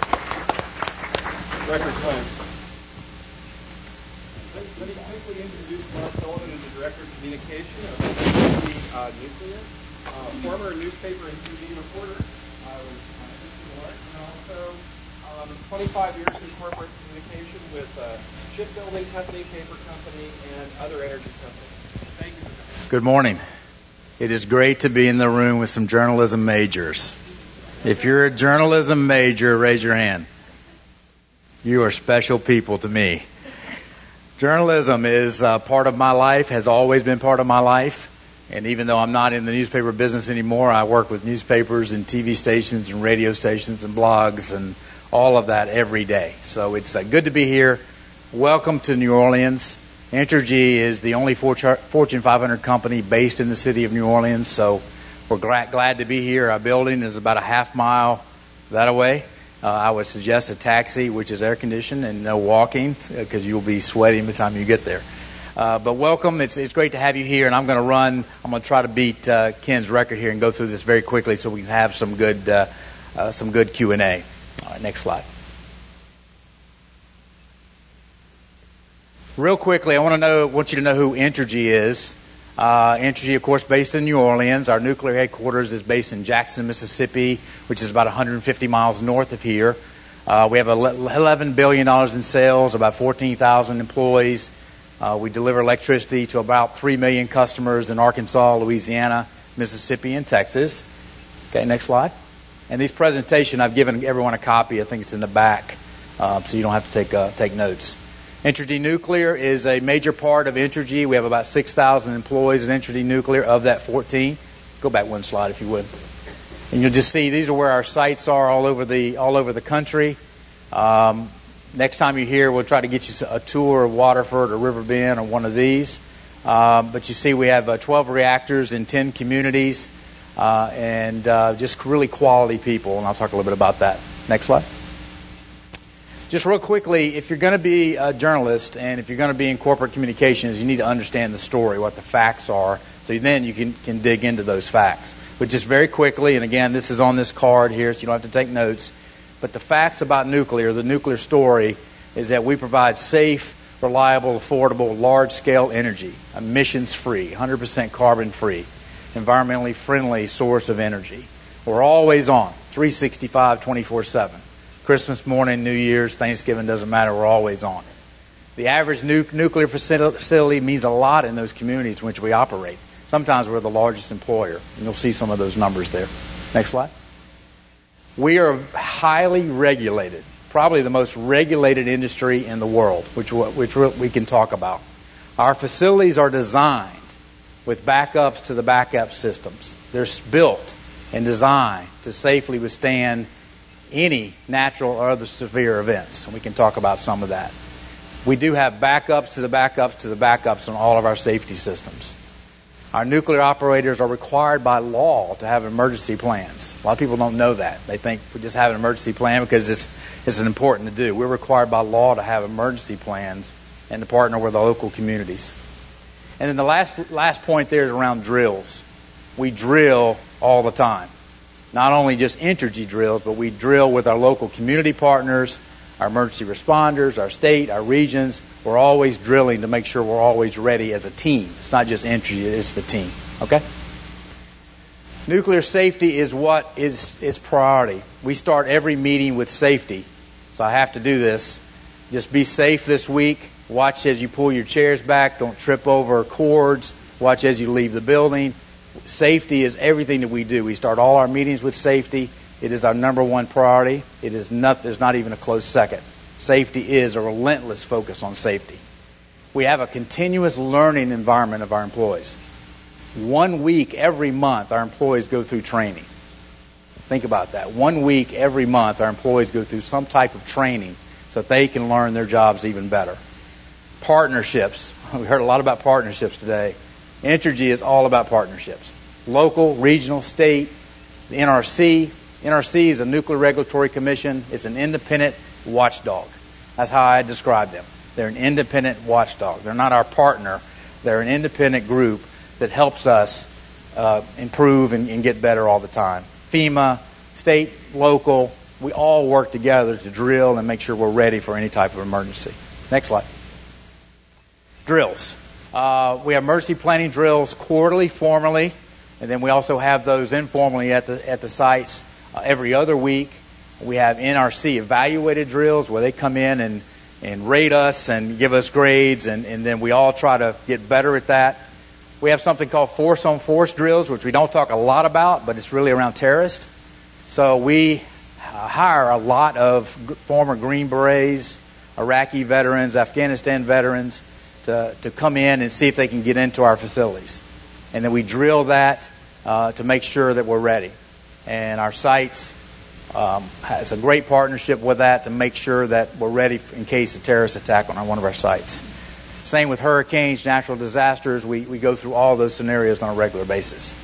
Record time. Let me quickly introduce Mark Sullivan as the Director of Communication of NRG Nuclear, former newspaper and TV reporter. I was and also 25 years in corporate communication with shipbuilding company, paper company, and other energy companies. Thank you. Good morning. It is great to be in the room with some journalism majors. If you're a journalism major, raise your hand. You are special people to me. Journalism is part of my life, has always been part of my life. And even though I'm not in the newspaper business anymore, I work with newspapers and TV stations and radio stations and blogs and all of that every day. So it's good to be here. Welcome to New Orleans. Entergy is the only Fortune 500 company based in the city of New Orleans. So we're glad to be here. Our building is about a half mile that away. I would suggest a taxi, which is air conditioned, and no walking because you'll be sweating by the time you get there. But welcome. It's great to have you here, and I'm going to try to beat Ken's record here and go through this very quickly so we can have some good Q&A. All right, next slide. Real quickly, I want you to know who Entergy is. Entergy, of course, based in New Orleans. Our nuclear headquarters is based in Jackson, Mississippi, which is about 150 miles north of here. We have $11 billion in sales, about 14,000 employees. We deliver electricity to about 3 million customers in Arkansas, Louisiana, Mississippi, and Texas. Okay, next slide. And this presentation, I've given everyone a copy. I think it's in the back, so you don't have to take notes. Entergy Nuclear is a major part of Entergy. We have about 6,000 employees at Entergy Nuclear. Of that, 14. Go back one slide if you would. And you'll just see these are where our sites are all over the country. Next time you're here, we'll try to get you a tour of Waterford or River Bend or one of these. But you see we have 12 reactors in 10 communities and just really quality people. And I'll talk a little bit about that. Next slide. Just real quickly, if you're going to be a journalist and if you're going to be in corporate communications, you need to understand the story, what the facts are, so then you can dig into those facts. But just very quickly, and again, this is on this card here, so you don't have to take notes, but the facts about nuclear, the nuclear story, is that we provide safe, reliable, affordable, large-scale energy, emissions-free, 100% carbon-free, environmentally friendly source of energy. We're always on, 365, 24/7. Christmas morning, New Year's, Thanksgiving, doesn't matter. We're always on. The average nuclear facility means a lot in those communities in which we operate. Sometimes we're the largest employer, and you'll see some of those numbers there. Next slide. We are highly regulated, probably the most regulated industry in the world, which we can talk about. Our facilities are designed with backups to the backup systems. They're built and designed to safely withstand any natural or other severe events. And we can talk about some of that. We do have backups to the backups to the backups on all of our safety systems. Our nuclear operators are required by law to have emergency plans. A lot of people don't know that. They think we just have an emergency plan because it's important to do. We're required by law to have emergency plans and to partner with the local communities. And then the last point there is around drills. We drill all the time. not only just Entergy drills, but we drill with our local community partners, our emergency responders, our state, our regions. We're always drilling to make sure we're always ready as a team. It's not just Entergy, it's the team. Okay? Nuclear safety is what is priority. We start every meeting with safety. So I have to do this. Just be safe this week. Watch as you pull your chairs back. Don't trip over cords. Watch as you leave the building. Safety is everything that we do. We start all our meetings with safety. It is our number one priority. There's not even a close second. Safety is a relentless focus on safety. We have a continuous learning environment of our employees. 1 week every month, our employees go through training. Think about that. 1 week every month, our employees go through some type of training so that they can learn their jobs even better. Partnerships. We heard a lot about partnerships today. Entergy is all about partnerships. Local, regional, state, the NRC. NRC is a Nuclear Regulatory Commission. It's an independent watchdog. That's how I describe them. They're an independent watchdog. They're not our partner. They're an independent group that helps us improve and get better all the time. FEMA, state, local, we all work together to drill and make sure we're ready for any type of emergency. Next slide. Drills. We have emergency planning drills quarterly, formally, and then we also have those informally at the sites every other week. We have NRC evaluated drills where they come in and rate us and give us grades, and then we all try to get better at that. We have something called force-on-force drills, which we don't talk a lot about, but it's really around terrorists. So we hire a lot of former Green Berets, Iraqi veterans, Afghanistan veterans to come in and see if they can get into our facilities. And then we drill that to make sure that we're ready. And our sites has a great partnership with that to make sure that we're ready in case of terrorist attack on one of our sites. Same with hurricanes, natural disasters. We go through all those scenarios on a regular basis.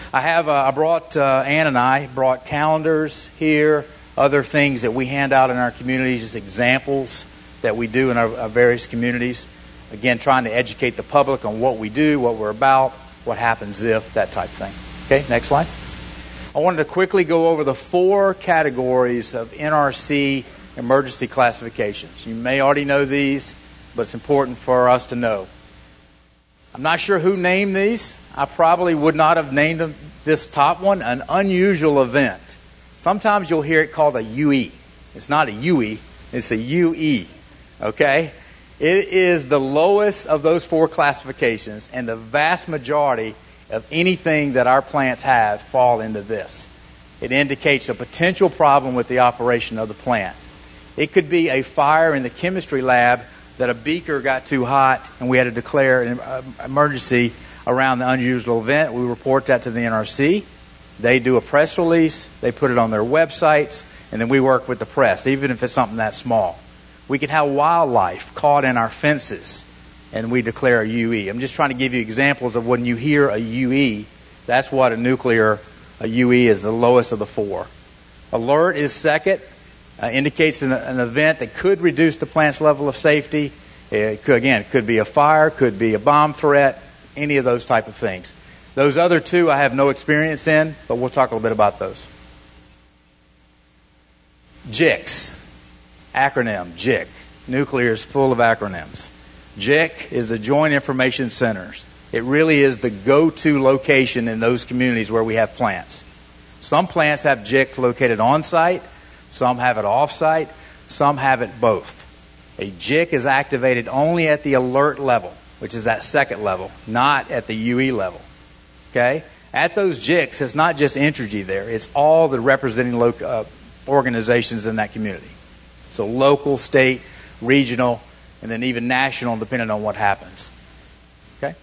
Ann and I brought calendars here, other things that we hand out in our communities, just examples that we do in our various communities. Again, trying to educate the public on what we do, what we're about, what happens if, that type of thing. Okay, next slide. I wanted to quickly go over the 4 categories of NRC emergency classifications. You may already know these, but it's important for us to know. I'm not sure who named these. I probably would not have named them. This top one, an unusual event. Sometimes you'll hear it called a UE. It's not a UE, it's a UE. Okay? It is the lowest of those 4 classifications, and the vast majority of anything that our plants have fall into this. It indicates a potential problem with the operation of the plant. It could be a fire in the chemistry lab that a beaker got too hot and we had to declare an emergency around the unusual event. We report that to the NRC. They do a press release. They put it on their websites, and then we work with the press, even if it's something that small. We can have wildlife caught in our fences, and we declare a UE. I'm just trying to give you examples of when you hear a UE, that's what a UE is, the lowest of the 4. Alert is second. Indicates an event that could reduce the plant's level of safety. It could be a fire, could be a bomb threat, any of those type of things. Those other 2 I have no experience in, but we'll talk a little bit about those. JICs, acronym, JIC. Nuclear is full of acronyms. JIC is the Joint Information Centers. It really is the go-to location in those communities where we have plants. Some plants have JICs located on-site. Some have it off-site. Some have it both. A JIC is activated only at the alert level, which is that second level, not at the UE level. Okay? At those JICs, it's not just Entergy there. It's all the representing organizations in that community. So local, state, regional, and then even national, depending on what happens. Okay?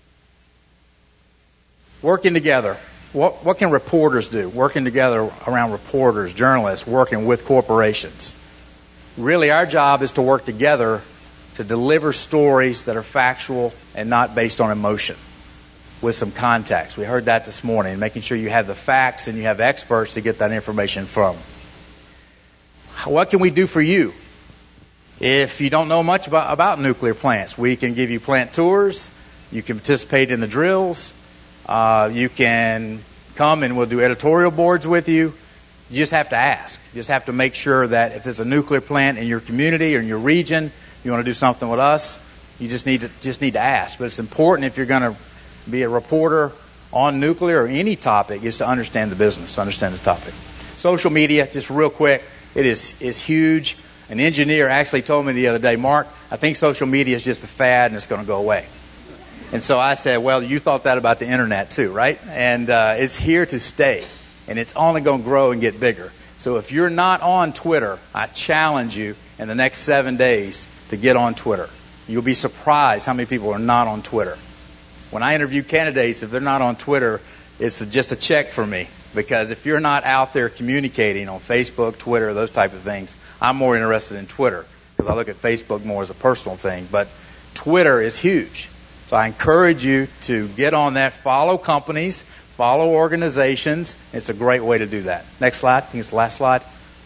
Working together. What can reporters do? Working together around reporters, journalists, working with corporations. Really, our job is to work together to deliver stories that are factual and not based on emotion, with some context. We heard that this morning, making sure you have the facts and you have experts to get that information from. What can we do for you? If you don't know much about nuclear plants, we can give you plant tours. You can participate in the drills. You can come and we'll do editorial boards with you. You just have to ask. You just have to make sure that if there's a nuclear plant in your community or in your region, you want to do something with us, you just need to ask. But it's important if you're going to be a reporter on nuclear or any topic is to understand the business, understand the topic. Social media, just real quick, it is huge. An engineer actually told me the other day, Mark, I think social media is just a fad and it's going to go away. And so I said, well, you thought that about the internet too, right? And it's here to stay. And it's only going to grow and get bigger. So if you're not on Twitter, I challenge you in the next 7 days to get on Twitter. You'll be surprised how many people are not on Twitter. When I interview candidates, if they're not on Twitter, it's just a check for me. Because if you're not out there communicating on Facebook, Twitter, those type of things, I'm more interested in Twitter. Because I look at Facebook more as a personal thing. But Twitter is huge. So I encourage you to get on that, follow companies, follow organizations. It's a great way to do that. Next slide. I think it's the last slide.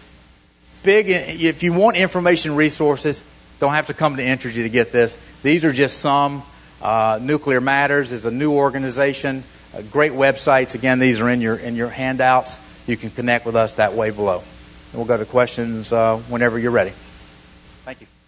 If you want information resources, don't have to come to Entergy to get this. These are just some. Nuclear Matters is a new organization. Great websites. Again, these are in your handouts. You can connect with us that way below. And we'll go to questions whenever you're ready. Thank you.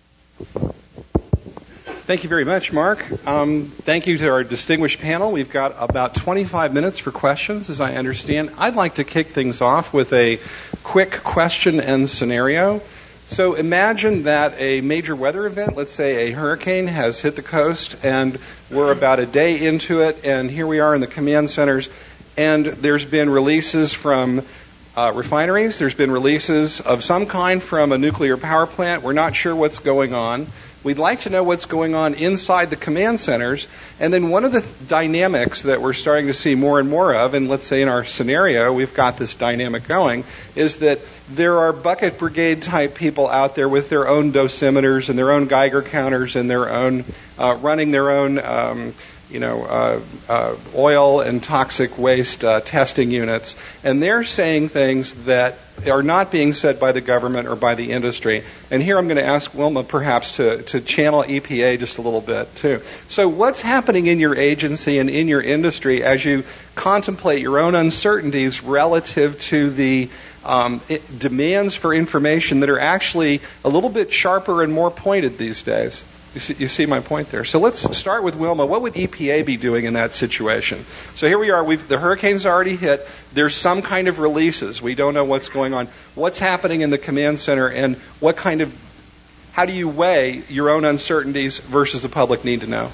Thank you very much, Mark. Thank you to our distinguished panel. We've got about 25 minutes for questions, as I understand. I'd like to kick things off with a quick question and scenario. So imagine that a major weather event, let's say a hurricane, has hit the coast, and we're about a day into it, and here we are in the command centers, and there's been releases from refineries, there's been releases of some kind from a nuclear power plant. We're not sure what's going on. We'd like to know what's going on inside the command centers. And then one of the dynamics that we're starting to see more and more of, and let's say in our scenario we've got this dynamic going, is that there are bucket brigade type people out there with their own dosimeters and their own Geiger counters and their own running their own oil and toxic waste testing units. And they're saying things that are not being said by the government or by the industry. And here I'm going to ask Wilma perhaps to channel EPA just a little bit too. So what's happening in your agency and in your industry as you contemplate your own uncertainties relative to the demands for information that are actually a little bit sharper and more pointed these days? You see my point there. So let's start with Wilma. What would EPA be doing in that situation? So here we are. The hurricane's already hit. There's some kind of releases. We don't know what's going on. What's happening in the command center, and how do you weigh your own uncertainties versus the public need to know?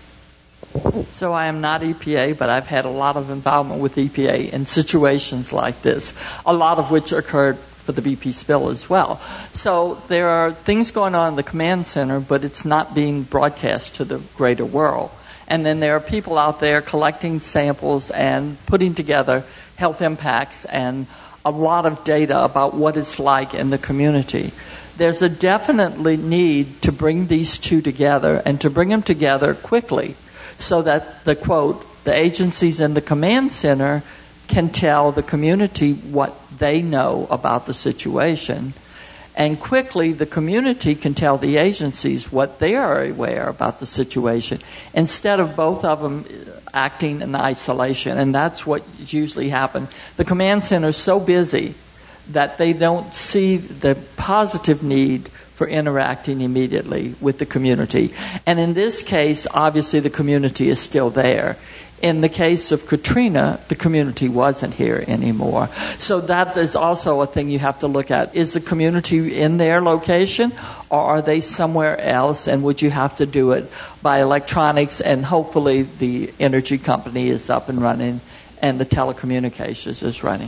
So I am not EPA, but I've had a lot of involvement with EPA in situations like this, a lot of which occurred for the BP spill as well. So there are things going on in the command center, but it's not being broadcast to the greater world. And then there are people out there collecting samples and putting together health impacts and a lot of data about what it's like in the community. There's a definitely need to bring these two together and to bring them together quickly so that the agencies in the command center can tell the community what they know about the situation. And quickly, the community can tell the agencies what they are aware about the situation instead of both of them acting in isolation. And that's what usually happens. The command center is so busy that they don't see the positive need for interacting immediately with the community. And in this case, obviously, the community is still there. In the case of Katrina, the community wasn't here anymore. So that is also a thing you have to look at. Is the community in their location, or are they somewhere else? And would you have to do it by electronics? And hopefully the energy company is up and running and the telecommunications is running.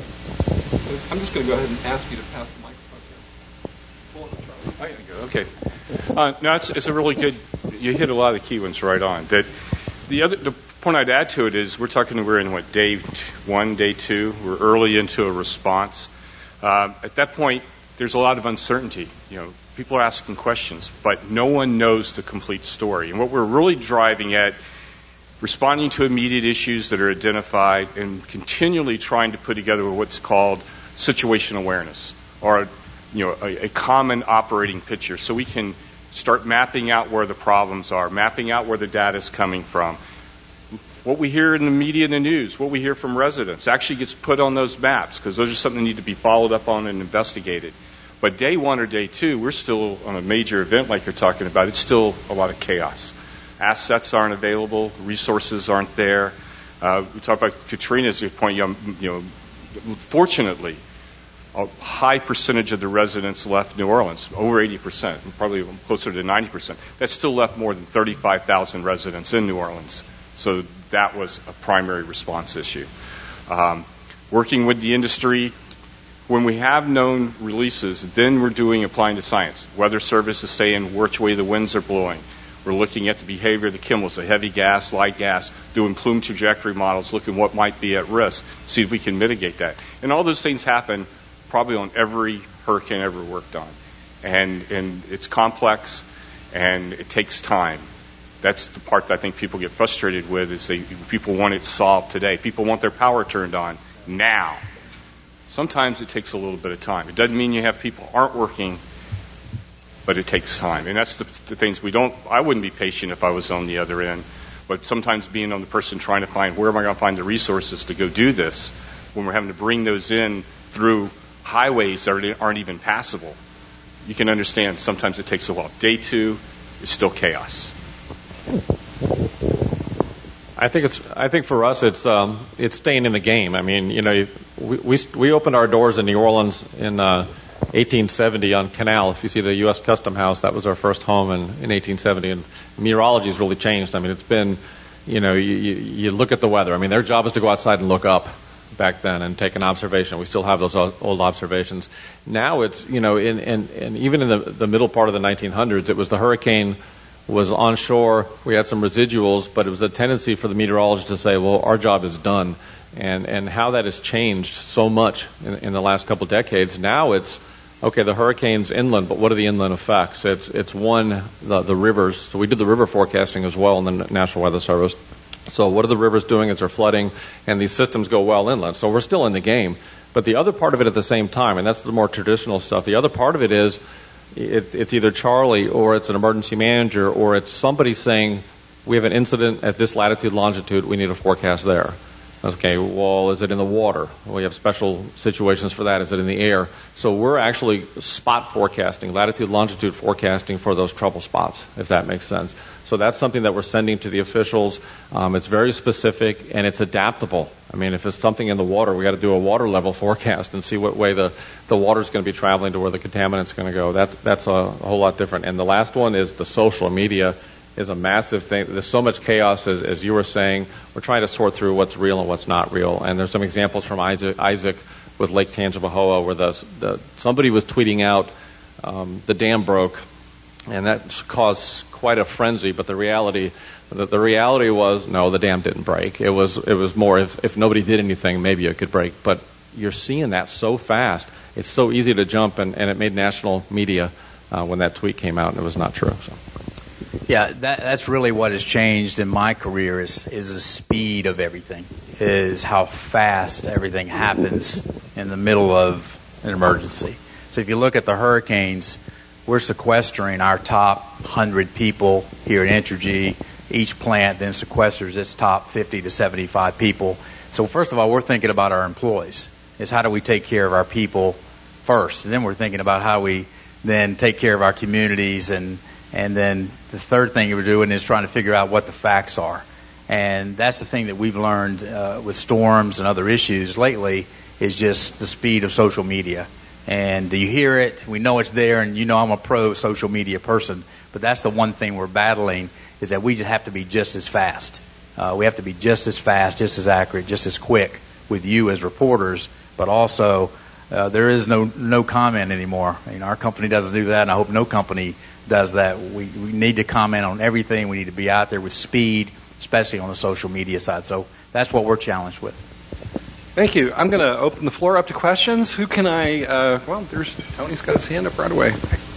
I'm just going to go ahead and ask you to pass the microphone. Okay. No, it's a really good. You hit a lot of the key ones right on. The point I'd add to it is we're in day 1, day 2. We're early into a response. At that point, there's a lot of uncertainty. People are asking questions, but no one knows the complete story. And what we're really driving at, responding to immediate issues that are identified, and continually trying to put together what's called situation awareness, or a common operating picture, so we can start mapping out where the problems are, mapping out where the data is coming from, what we hear in the media and the news, what we hear from residents, actually gets put on those maps because those are something that need to be followed up on and investigated. But day one or day two, we're still on a major event like you're talking about. It's still a lot of chaos. Assets aren't available. Resources aren't there. We talked about Katrina's point. Fortunately, a high percentage of the residents left New Orleans, over 80%, probably closer to 90%. That still left more than 35,000 residents in New Orleans. So that was a primary response issue. Working with the industry, when we have known releases, then we're applying to science. Weather Service is saying which way the winds are blowing. We're looking at the behavior of the chemicals, the heavy gas, light gas, doing plume trajectory models, looking what might be at risk, see if we can mitigate that. And all those things happen probably on every hurricane ever worked on. And it's complex, and it takes time. That's the part that I think people get frustrated with, is people want it solved today. People want their power turned on now. Sometimes it takes a little bit of time. It doesn't mean you have people aren't working, but it takes time. And that's the things I wouldn't be patient if I was on the other end. But sometimes being on the person trying to find, where am I going to find the resources to go do this, when we're having to bring those in through highways that aren't even passable, you can understand sometimes it takes a while. Day two is still chaos. I think for us it's staying in the game. I mean, we opened our doors in New Orleans in 1870 on Canal. If you see the U.S. Custom House, that was our first home in 1870. And meteorology has really changed. I mean, it's been, you look at the weather. I mean, their job is to go outside and look up back then and take an observation. We still have those old observations. Now it's, and even in the middle part of the 1900s, it was the hurricane was onshore. We had some residuals, but it was a tendency for the meteorologist to say, well, our job is done. And how that has changed so much in the last couple of decades. Now it's, okay, the hurricane's inland, but what are the inland effects? It's the rivers. So we did the river forecasting as well in the National Weather Service. So what are the rivers doing as they're flooding? And these systems go well inland. So we're still in the game. But the other part of it at the same time, and that's the more traditional stuff, the other part of it is it's either Charlie or it's an emergency manager or it's somebody saying, we have an incident at this latitude, longitude, we need a forecast there. Okay, well, is it in the water? We have special situations for that. Is it in the air? So we're actually spot forecasting, latitude, longitude forecasting for those trouble spots, if that makes sense. So that's something that we're sending to the officials. It's very specific, and it's adaptable. I mean, if it's something in the water, we got to do a water level forecast and see what way the water's going to be traveling to where the contaminant's going to go. That's a whole lot different. And the last one is the social media is a massive thing. There's so much chaos, as you were saying. We're trying to sort through what's real and what's not real. And there's some examples from Isaac with Lake Tangipahoa where somebody was tweeting out the dam broke, and that caused quite a frenzy. But the reality was, no, the dam didn't break. It was more if nobody did anything, maybe it could break. But you're seeing that so fast. It's so easy to jump, and it made national media when that tweet came out, and it was not true. So. Yeah, that's really what has changed in my career is the speed of everything, is how fast everything happens in the middle of an emergency. So if you look at the hurricanes, we're sequestering our top 100 people here at Entergy. Each plant then sequesters its top 50 to 75 people. So first of all, we're thinking about our employees, is how do we take care of our people first? And then we're thinking about how we then take care of our communities, and then the third thing we're doing is trying to figure out what the facts are. And that's the thing that we've learned with storms and other issues lately, is just the speed of social media. And you hear it, we know it's there, and I'm a pro social media person, but that's the one thing we're battling, is that we just have to be just as fast. We have to be just as fast, just as accurate, just as quick with you as reporters, but also there is no comment anymore. Our company doesn't do that, and I hope no company does that. We need to comment on everything. We need to be out there with speed, especially on the social media side. So that's what we're challenged with. Thank you. I'm going to open the floor up to questions. Who can there's Tony's got his hand up right away.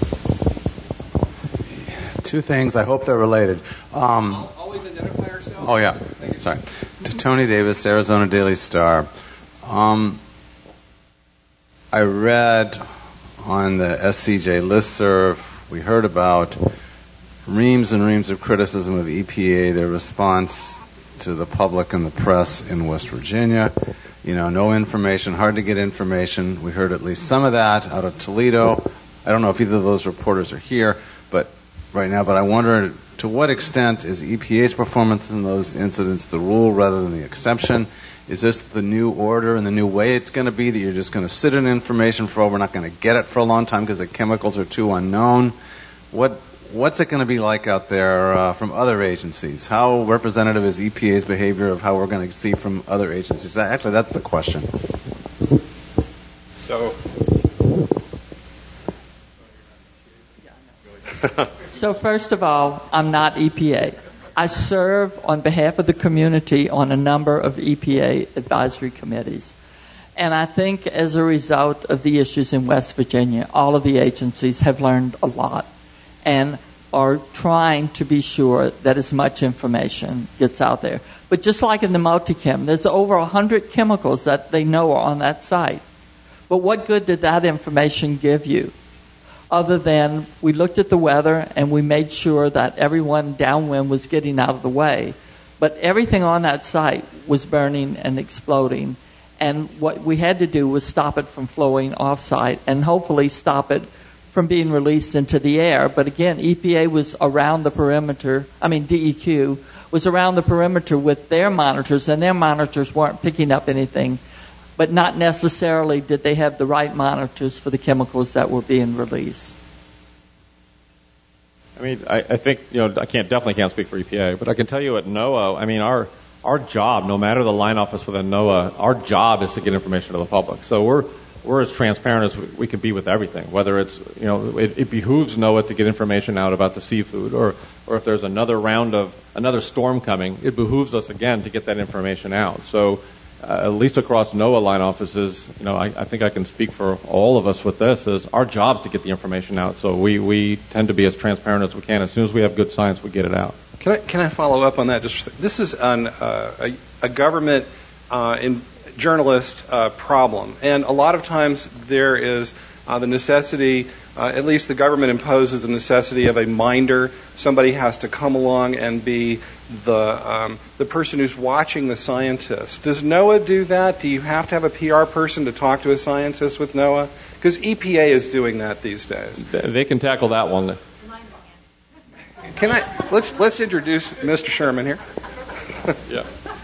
Two things. I hope they're related. Always identify ourselves. Oh, yeah. Sorry. To Tony Davis, Arizona Daily Star. I read on the SCJ listserv, we heard about reams and reams of criticism of EPA, their response to the public and the press in West Virginia. No information, hard to get information. We heard at least some of that out of Toledo. I don't know if either of those reporters are here right now, but I wonder to what extent is EPA's performance in those incidents the rule rather than the exception? Is this the new order and the new way it's going to be, that you're just going to sit in information for we're not going to get it for a long time because the chemicals are too unknown? What's it going to be like out there from other agencies? How representative is EPA's behavior of how we're going to see from other agencies? Actually, that's the question. So first of all, I'm not EPA. I serve on behalf of the community on a number of EPA advisory committees. And I think as a result of the issues in West Virginia, all of the agencies have learned a lot and are trying to be sure that as much information gets out there. But just like in the Multichem, there's over 100 chemicals that they know are on that site. But what good did that information give you? Other than we looked at the weather and we made sure that everyone downwind was getting out of the way. But everything on that site was burning and exploding. And what we had to do was stop it from flowing off-site and hopefully stop it from being released into the air. But again, EPA was around the perimeter, DEQ was around the perimeter with their monitors, and their monitors weren't picking up anything. But not necessarily did they have the right monitors for the chemicals that were being released. I think, I definitely can't speak for EPA, but I can tell you at NOAA, our job, no matter the line office within NOAA, our job is to get information to the public. So we're as transparent as we can be with everything, whether it's, it behooves NOAA to get information out about the seafood, or if there's another storm coming, it behooves us again to get that information out. So at least across NOAA line offices, I think I can speak for all of us with this, is our job's to get the information out. So we tend to be as transparent as we can. As soon as we have good science, we get it out. Can I follow up on that? This is a government journalist problem, and a lot of times there is the necessity. At least the government imposes the necessity of a minder. Somebody has to come along and be the person who's watching the scientist. Does NOAA do that? Do you have to have a PR person to talk to a scientist with NOAA? Because EPA is doing that these days. They can tackle that one. Let's introduce Mr. Sherman here. Yeah.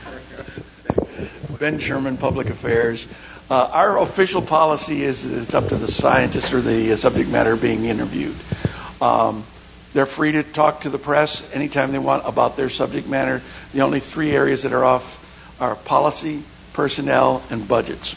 Ben Sherman, Public Affairs. Our official policy is that it's up to the scientist or the subject matter being interviewed. They're free to talk to the press anytime they want about their subject matter. The only three areas that are off are policy, personnel, and budgets.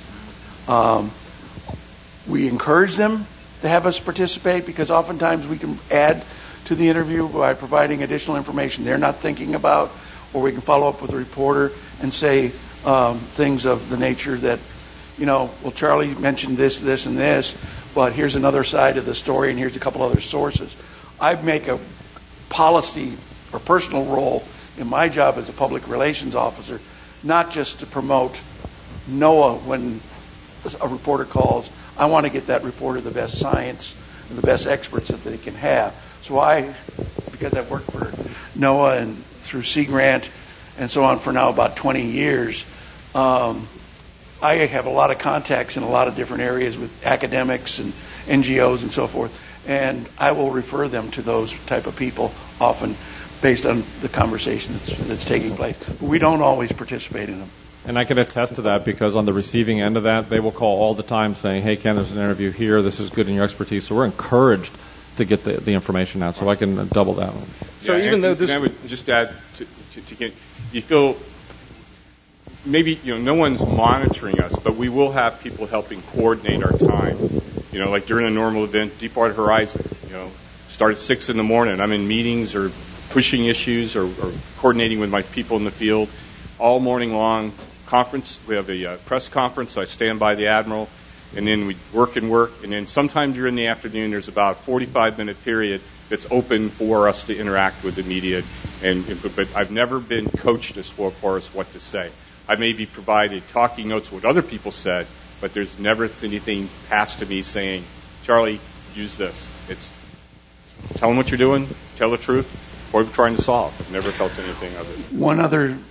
We encourage them to have us participate because oftentimes we can add to the interview by providing additional information they're not thinking about, or we can follow up with a reporter and say things of the nature that, Charlie mentioned this, this, and this, but here's another side of the story and here's a couple other sources. I make a policy or personal role in my job as a public relations officer, not just to promote NOAA when a reporter calls. I want to get that reporter the best science and the best experts that they can have. So because I've worked for NOAA and through Sea Grant and so on for now about 20 years, I have a lot of contacts in a lot of different areas with academics and NGOs and so forth. And I will refer them to those type of people often based on the conversation that's taking place. But we don't always participate in them. And I can attest to that because on the receiving end of that, they will call all the time saying, hey, Ken, there's an interview here. This is good in your expertise. So we're encouraged to get the information out. So I can double that one. So even though this... I would just add to get... You feel... Maybe, no one's monitoring us, but we will have people helping coordinate our time. Like during a normal event, Deepwater Horizon, start at 6 in the morning. I'm in meetings or pushing issues or coordinating with my people in the field all morning long. Conference, we have a press conference, so I stand by the Admiral, and then we work, and then sometime during the afternoon there's about a 45-minute period that's open for us to interact with the media. But I've never been coached as far as what to say. I may be provided talking notes what other people said, but there's never anything passed to me saying, Charlie, use this. It's tell them what you're doing, tell the truth, what we're trying to solve. I've never felt anything of it. One other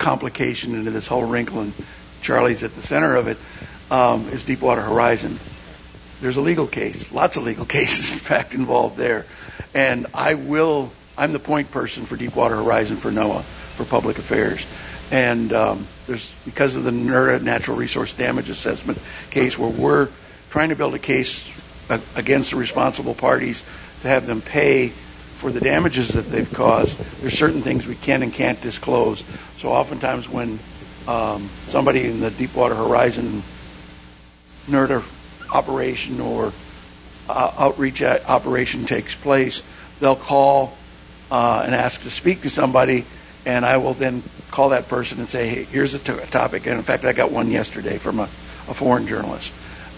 complication into this whole wrinkle, and Charlie's at the center of it, is Deepwater Horizon. There's a legal case, lots of legal cases, in fact, involved there. And I'm the point person for Deepwater Horizon for NOAA, for public affairs. And there's, because of the NERDA Natural Resource Damage Assessment case, where we're trying to build a case against the responsible parties to have them pay for the damages that they've caused, there's certain things we can and can't disclose. So oftentimes when somebody in the Deepwater Horizon NERDA operation or outreach operation takes place, they'll call and ask to speak to somebody, and I will then call that person and say, hey, here's a topic. And in fact, I got one yesterday from a foreign journalist.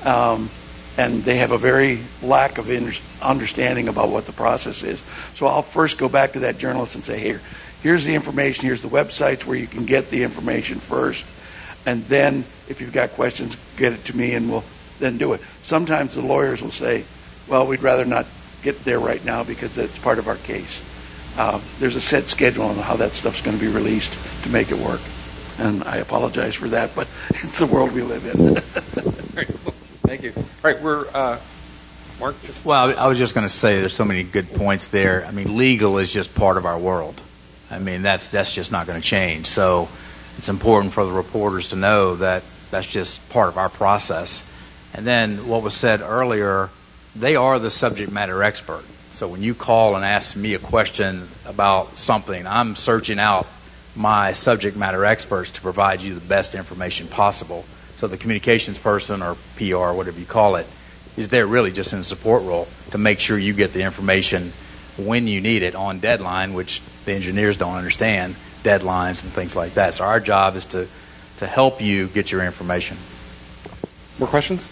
And they have a very lack of understanding about what the process is. So I'll first go back to that journalist and say, here's the information, here's the websites where you can get the information first, and then if you've got questions, get it to me and we'll then do it. Sometimes the lawyers will say, well, we'd rather not get there right now because it's part of our case. There's a set schedule on how that stuff's going to be released to make it work. And I apologize for that, but it's the world we live in. Thank you. All right, we're Mark. Well, I was just going to say there's so many good points there. I mean, legal is just part of our world. I mean, that's just not going to change. So it's important for the reporters to know that that's just part of our process. And then what was said earlier, they are the subject matter expert. So when you call and ask me a question about something, I'm searching out my subject matter experts to provide you the best information possible. So the communications person or PR, whatever you call it, is there really just in a support role to make sure you get the information when you need it on deadline, which the engineers don't understand, deadlines and things like that. So our job is to help you get your information. More questions?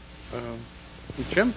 Jim?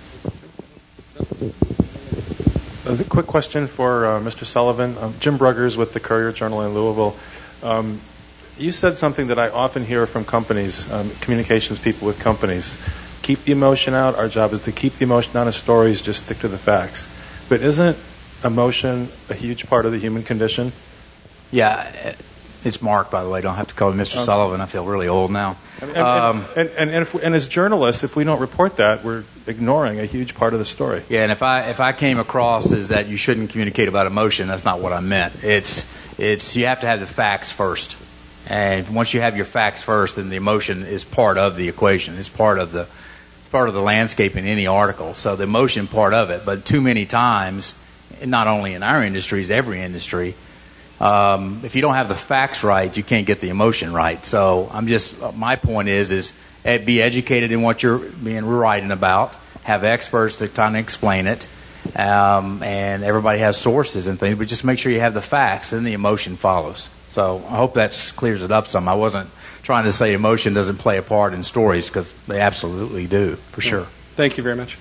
A quick question for Mr. Sullivan. Jim Bruggers with the Courier-Journal in Louisville. You said something that I often hear from companies, communications people with companies. Keep the emotion out. Our job is to keep the emotion out of stories, just stick to the facts. But isn't emotion a huge part of the human condition? Yeah, it's Mark, by the way. Don't have to call me Mr. Sullivan. I feel really old now. And as journalists, if we don't report that, we're ignoring a huge part of the story. Yeah, and if I came across as that you shouldn't communicate about emotion, that's not what I meant. It's you have to have the facts first. And once you have your facts first, then the emotion is part of the equation. It's part of the landscape in any article. So the emotion part of it. But too many times, not only in our industries, every industry, if you don't have the facts right, you can't get the emotion right. So my point is be educated in what you're writing about. Have experts to kind of explain it. And everybody has sources and things, but just make sure you have the facts, and the emotion follows. So I hope that clears it up some. I wasn't trying to say emotion doesn't play a part in stories, because they absolutely do, for sure. Thank you very much.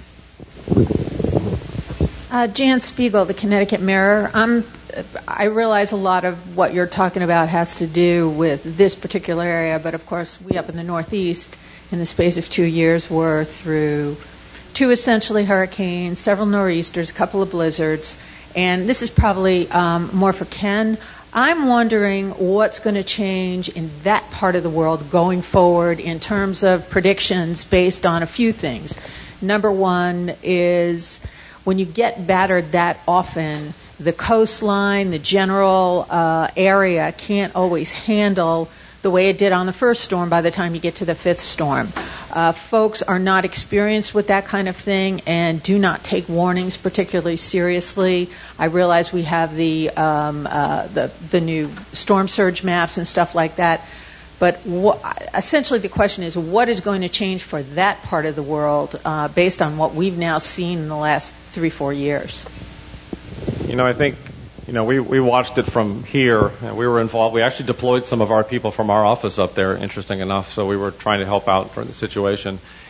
Jan Spiegel, the Connecticut Mirror. I realize a lot of what you're talking about has to do with this particular area, but of course we up in the Northeast, in the space of 2 years, were through 2 essentially hurricanes, several nor'easters, a couple of blizzards, and this is probably more for Ken. I'm wondering what's going to change in that part of the world going forward in terms of predictions based on a few things. Number one is when you get battered that often, the coastline, the general area can't always handle the way it did on the first storm by the time you get to the 5th storm. Folks are not experienced with that kind of thing and do not take warnings particularly seriously. I realize we have the new storm surge maps and stuff like that, but essentially the question is, what is going to change for that part of the world based on what we've now seen in the last 3-4 years? I think, we watched it from here. We were involved. We actually deployed some of our people from our office up there, interesting enough. So we were trying to help out for the situation.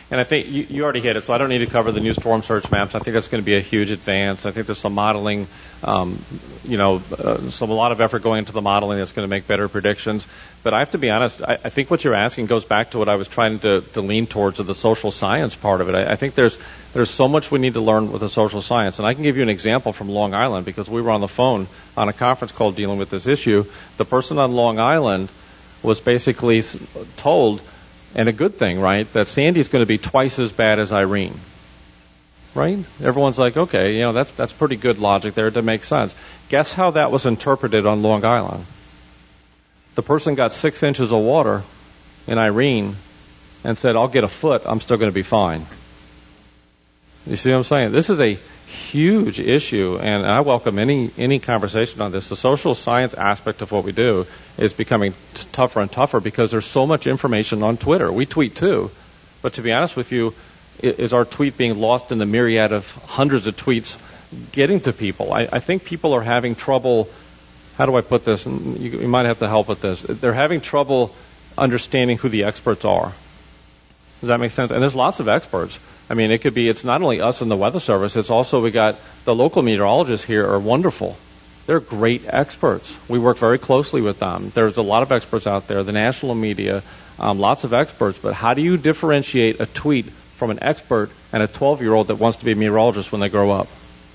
And I think you already hit it, so I don't need to cover the new storm surge maps. I think that's going to be a huge advance. I think there's some modeling, a lot of effort going into the modeling that's going to make better predictions. But I have to be honest, I think what you're asking goes back to what I was trying to lean towards of the social science part of it. I think there's so much we need to learn with the social science. And I can give you an example from Long Island, because we were on the phone on a conference call dealing with this issue. The person on Long Island was basically told, and a good thing, right, that Sandy's going to be twice as bad as Irene. Right? Everyone's like, okay, that's pretty good logic there to make sense. Guess how that was interpreted on Long Island? The person got 6 inches of water in Irene and said, I'll get a foot, I'm still going to be fine. You see what I'm saying? This is a huge issue, and I welcome any conversation on this. The social science aspect of what we do is becoming tougher and tougher because there's so much information on Twitter. We tweet too, but to be honest with you, is our tweet being lost in the myriad of hundreds of tweets getting to people? I think people are having trouble, how do I put this? You might have to help with this. They're having trouble understanding who the experts are. Does that make sense? And there's lots of experts. I mean, it's not only us and the Weather Service, it's also we got the local meteorologists here are wonderful. They're great experts. We work very closely with them. There's a lot of experts out there, the national media, lots of experts. But how do you differentiate a tweet from an expert and a 12-year-old that wants to be a meteorologist when they grow up?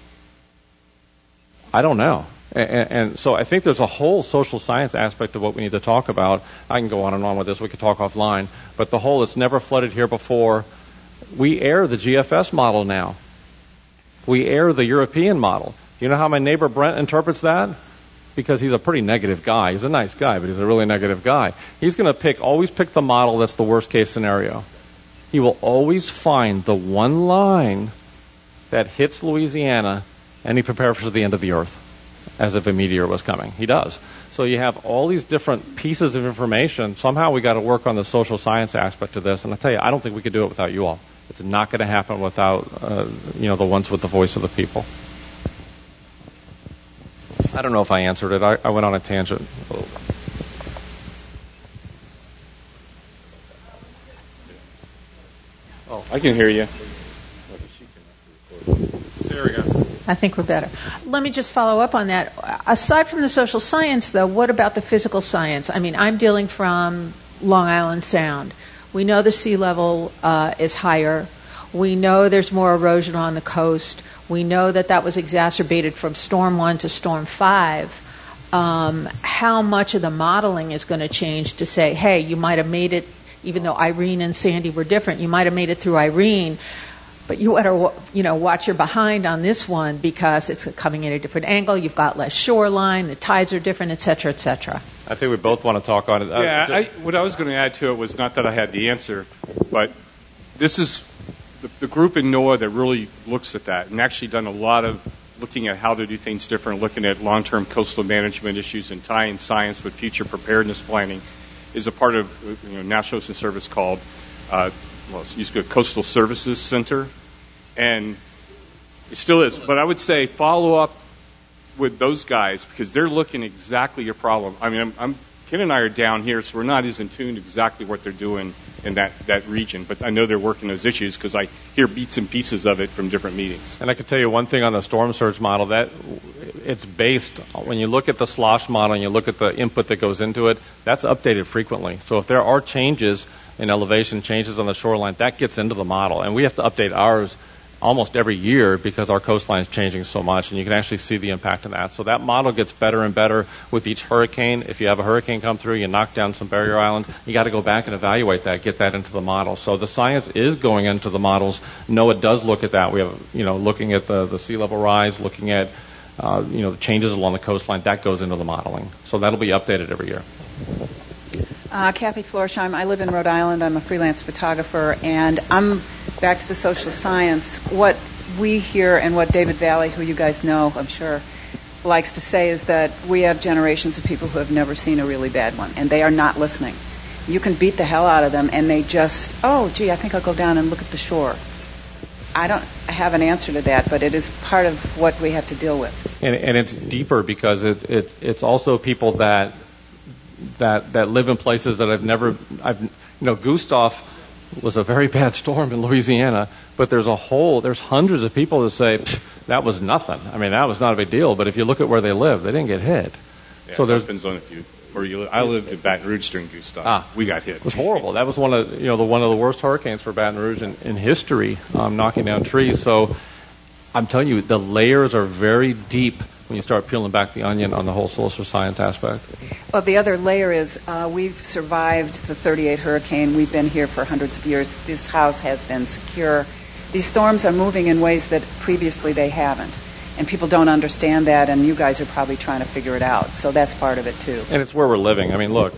I don't know. And so I think there's a whole social science aspect of what we need to talk about. I can go on and on with this. We could talk offline. But the whole, it's never flooded here before. We air the GFS model now. We air the European model. You know how my neighbor Brent interprets that? Because he's a pretty negative guy. He's a nice guy, but he's a really negative guy. He's going to always pick the model that's the worst case scenario. He will always find the one line that hits Louisiana, and he prepares for the end of the earth, as if a meteor was coming. He does. So you have all these different pieces of information. Somehow we got to work on the social science aspect of this. And I tell you, I don't think we could do it without you all. It's not going to happen without the ones with the voice of the people. I don't know if I answered it. I went on a tangent. Oh, I can hear you. There we go. I think we're better. Let me just follow up on that. Aside from the social science, though, what about the physical science? I mean, I'm dealing from Long Island Sound. We know the sea level is higher. We know there's more erosion on the coast. We know that was exacerbated from Storm 1 to Storm 5. How much of the modeling is going to change to say, hey, you might have made it, even though Irene and Sandy were different, you might have made it through Irene, but you better, watch your behind on this one because it's coming in a different angle. You've got less shoreline. The tides are different, et cetera, et cetera. I think we both want to talk on it. What I was going to add to it was not that I had the answer, but this is the group in NOAA that really looks at that and actually done a lot of looking at how to do things different, looking at long-term coastal management issues and tying science with future preparedness planning is a part of National Ocean Service called it's used to be a Coastal Services Center, and it still is. But I would say follow up with those guys because they're looking exactly your problem. I mean, Ken and I are down here, so we're not as in tune exactly what they're doing in that region. But I know they're working those issues because I hear bits and pieces of it from different meetings. And I can tell you one thing on the storm surge model, that it's based, when you look at the slosh model and you look at the input that goes into it, that's updated frequently. So if there are changes in elevation, changes on the shoreline, that gets into the model. And we have to update ours almost every year because our coastline is changing so much, and you can actually see the impact of that. So that model gets better and better with each hurricane. If you have a hurricane come through, you knock down some barrier islands, you got to go back and evaluate that, get that into the model. So the science is going into the models. NOAA does look at that. We have, looking at the sea level rise, looking at, the changes along the coastline, that goes into the modeling. So that'll be updated every year. Kathy Florsheim. I live in Rhode Island. I'm a freelance photographer, and I'm back to the social science. What we hear and what David Valley, who you guys know, I'm sure, likes to say is that we have generations of people who have never seen a really bad one, and they are not listening. You can beat the hell out of them, and they just, I think I'll go down and look at the shore. I don't have an answer to that, but it is part of what we have to deal with. And it's deeper because it's also people that live in places that Gustav was a very bad storm in Louisiana, but there's hundreds of people that say that was nothing. I mean, that was not a big deal. But if you look at where they live, they didn't get hit. Yeah, so it depends on if you where you live. I lived in Baton Rouge during Gustav. We got hit. It was horrible. That was one of the worst hurricanes for Baton Rouge in history, knocking down trees. So I'm telling you, the layers are very deep when you start peeling back the onion on the whole social science aspect. Well, the other layer is we've survived the 38 hurricane. We've been here for hundreds of years. This house has been secure. These storms are moving in ways that previously they haven't. And people don't understand that, and you guys are probably trying to figure it out. So that's part of it, too. And it's where we're living. I mean, look,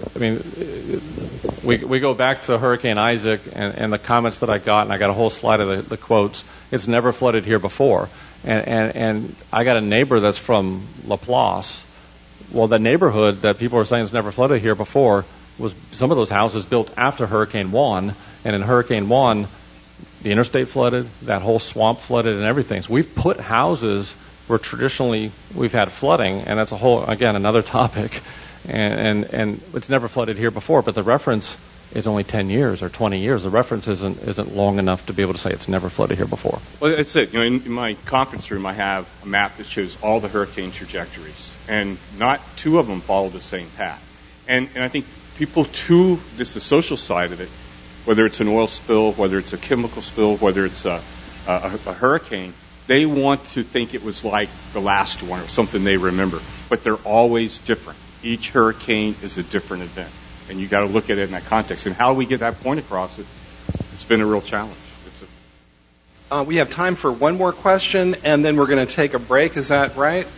we go back to Hurricane Isaac and the comments that I got, and I got a whole slide of the quotes. It's never flooded here before. And I got a neighbor that's from Laplace. Well, the neighborhood that people are saying has never flooded here before was some of those houses built after Hurricane Juan. And in Hurricane Juan, the interstate flooded, that whole swamp flooded and everything. So we've put houses where traditionally we've had flooding, and that's another topic. And it's never flooded here before, but the reference is only 10 years or 20 years. The reference isn't long enough to be able to say it's never flooded here before. Well, that's it. In my conference room, I have a map that shows all the hurricane trajectories, and not two of them follow the same path. And I think people, too, the social side of it, whether it's an oil spill, whether it's a chemical spill, whether it's a hurricane, they want to think it was like the last one or something they remember. But they're always different. Each hurricane is a different event. And you got to look at it in that context. And how do we get that point across? It's been a real challenge. We have time for one more question, and then we're going to take a break. Is that right?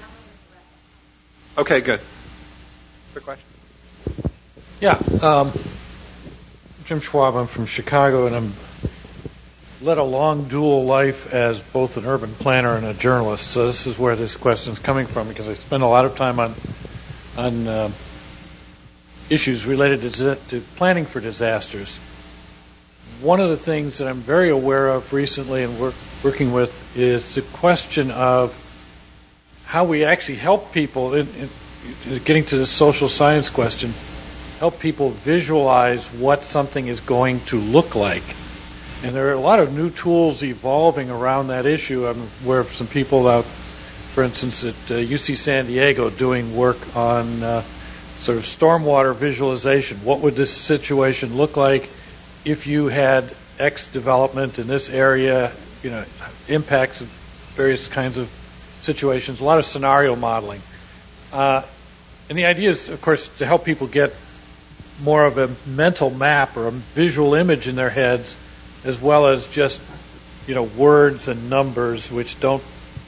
Okay, good. Quick question. Yeah. Jim Schwab. I'm from Chicago, and I'm led a long dual life as both an urban planner and a journalist. So this is where this question is coming from, because I spend a lot of time on issues related to planning for disasters. One of the things that I'm very aware of recently and working with is the question of how we actually help people, in getting to the social science question, help people visualize what something is going to look like. And there are a lot of new tools evolving around that issue. I'm aware of some people out, for instance, at UC San Diego doing work on sort of stormwater visualization. What would this situation look like if you had X development in this area, impacts of various kinds of situations, a lot of scenario modeling. And the idea is, of course, to help people get more of a mental map or a visual image in their heads, as well as just, words and numbers which don't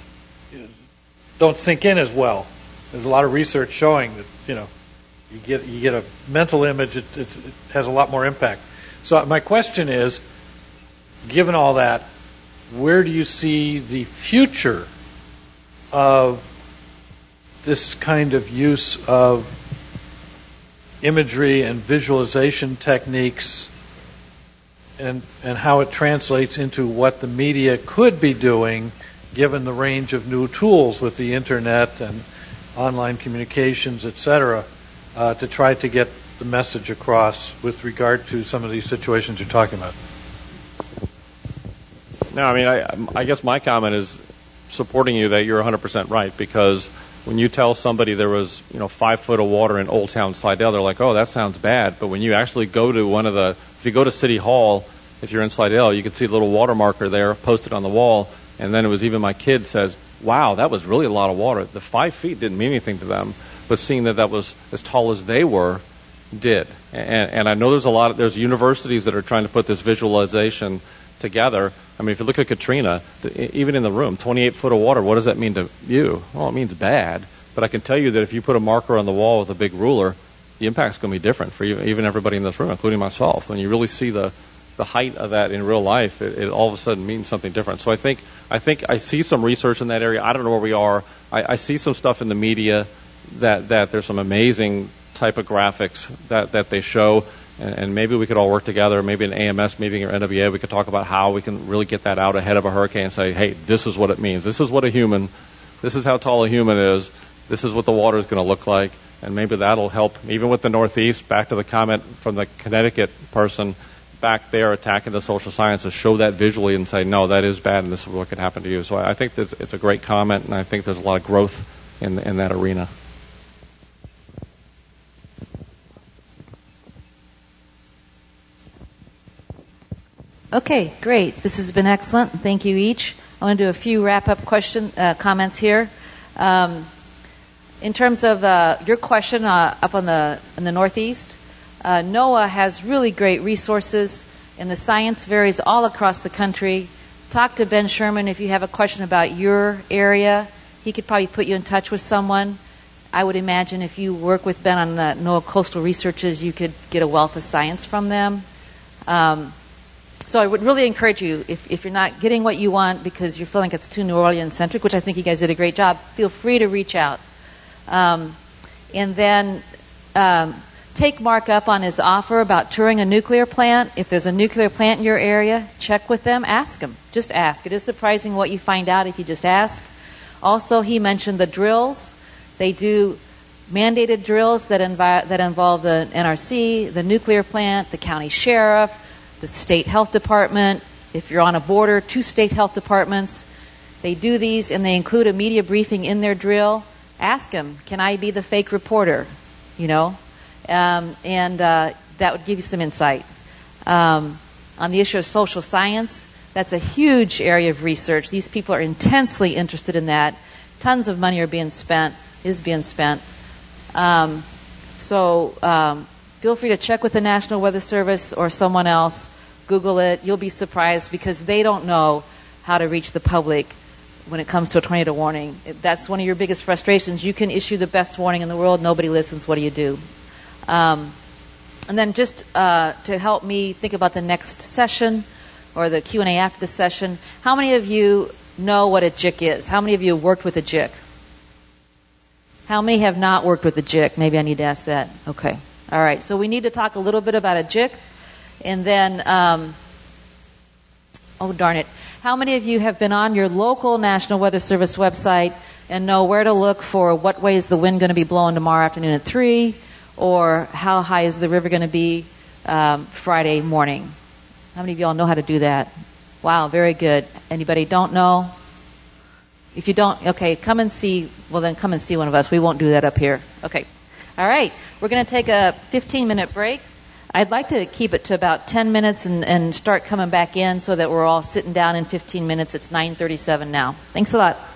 sink in as well. There's a lot of research showing that, you get a mental image, it has a lot more impact. So my question is, given all that, where do you see the future of this kind of use of imagery and visualization techniques, and how it translates into what the media could be doing, given the range of new tools with the internet and online communications, etc., to try to get the message across with regard to some of these situations you're talking about? No, I mean, I guess my comment is supporting you that you're 100% right, because when you tell somebody there was 5 foot of water in Old Town Slidell, they're like, oh, that sounds bad. But when you actually go to if you go to City Hall, if you're in Slidell, you can see the little water marker there posted on the wall. And then it was even my kid says, wow, that was really a lot of water. The 5 feet didn't mean anything to them, but seeing that was as tall as they were did. And I know there's universities that are trying to put this visualization together. I mean, if you look at Katrina, even in the room, 28 foot of water, what does that mean to you? Well, it means bad. But I can tell you that if you put a marker on the wall with a big ruler, the impact's going to be different for even everybody in this room, including myself. When you really see the height of that in real life, it all of a sudden means something different. So I think I see some research in that area. I don't know where we are. I see some stuff in the media that there's some amazing type of graphics that they show. And maybe we could all work together, maybe an AMS meeting or NWA, we could talk about how we can really get that out ahead of a hurricane and say, hey, this is what it means. This is how tall a human is. This is what the water is going to look like. And maybe that'll help, even with the Northeast, back to the comment from the Connecticut person, fact they are attacking the social sciences, show that visually and say, no, that is bad and this is what could happen to you. So I think that it's a great comment, and I think there's a lot of growth in that arena. Okay, great. This has been excellent. Thank you each. I want to do a few wrap-up comments here. In terms of your question up in the Northeast, NOAA has really great resources, and the science varies all across the country. Talk to Ben Sherman if you have a question about your area. He could probably put you in touch with someone. I would imagine if you work with Ben on the NOAA Coastal Researches, you could get a wealth of science from them. So I would really encourage you, if you're not getting what you want because you're feeling it's too New Orleans-centric, which I think you guys did a great job, feel free to reach out. And then take Mark up on his offer about touring a nuclear plant. If there's a nuclear plant in your area, check with them, ask them. Just ask. It is surprising what you find out if you just ask. Also, he mentioned the drills. They do mandated drills that involve the NRC, the nuclear plant, the county sheriff, the state health department. If you're on a border, 2 state health departments. They do these, and they include a media briefing in their drill. Ask them, can I be the fake reporter? And that would give you some insight. On the issue of social science, that's a huge area of research. These people are intensely interested in that. Tons of money is being spent. So feel free to check with the National Weather Service or someone else. Google it. You'll be surprised because they don't know how to reach the public when it comes to a tornado warning. That's one of your biggest frustrations. You can issue the best warning in the world. Nobody listens. What do you do? And then just to help me think about the next session or the Q&A after the session, how many of you know what a JIC is? How many of you have worked with a JIC? How many have not worked with a JIC? Maybe I need to ask that. Okay. All right. So we need to talk a little bit about a JIC. And then, oh, darn it. How many of you have been on your local National Weather Service website and know where to look for what way is the wind going to be blowing tomorrow afternoon at 3, or how high is the river going to be Friday morning? How many of y'all know how to do that? Wow, very good. Anybody don't know? If you don't, okay, come and see. Well, then come and see one of us. We won't do that up here. Okay. All right. We're going to take a 15-minute break. I'd like to keep it to about 10 minutes and start coming back in so that we're all sitting down in 15 minutes. It's 9:37 now. Thanks a lot.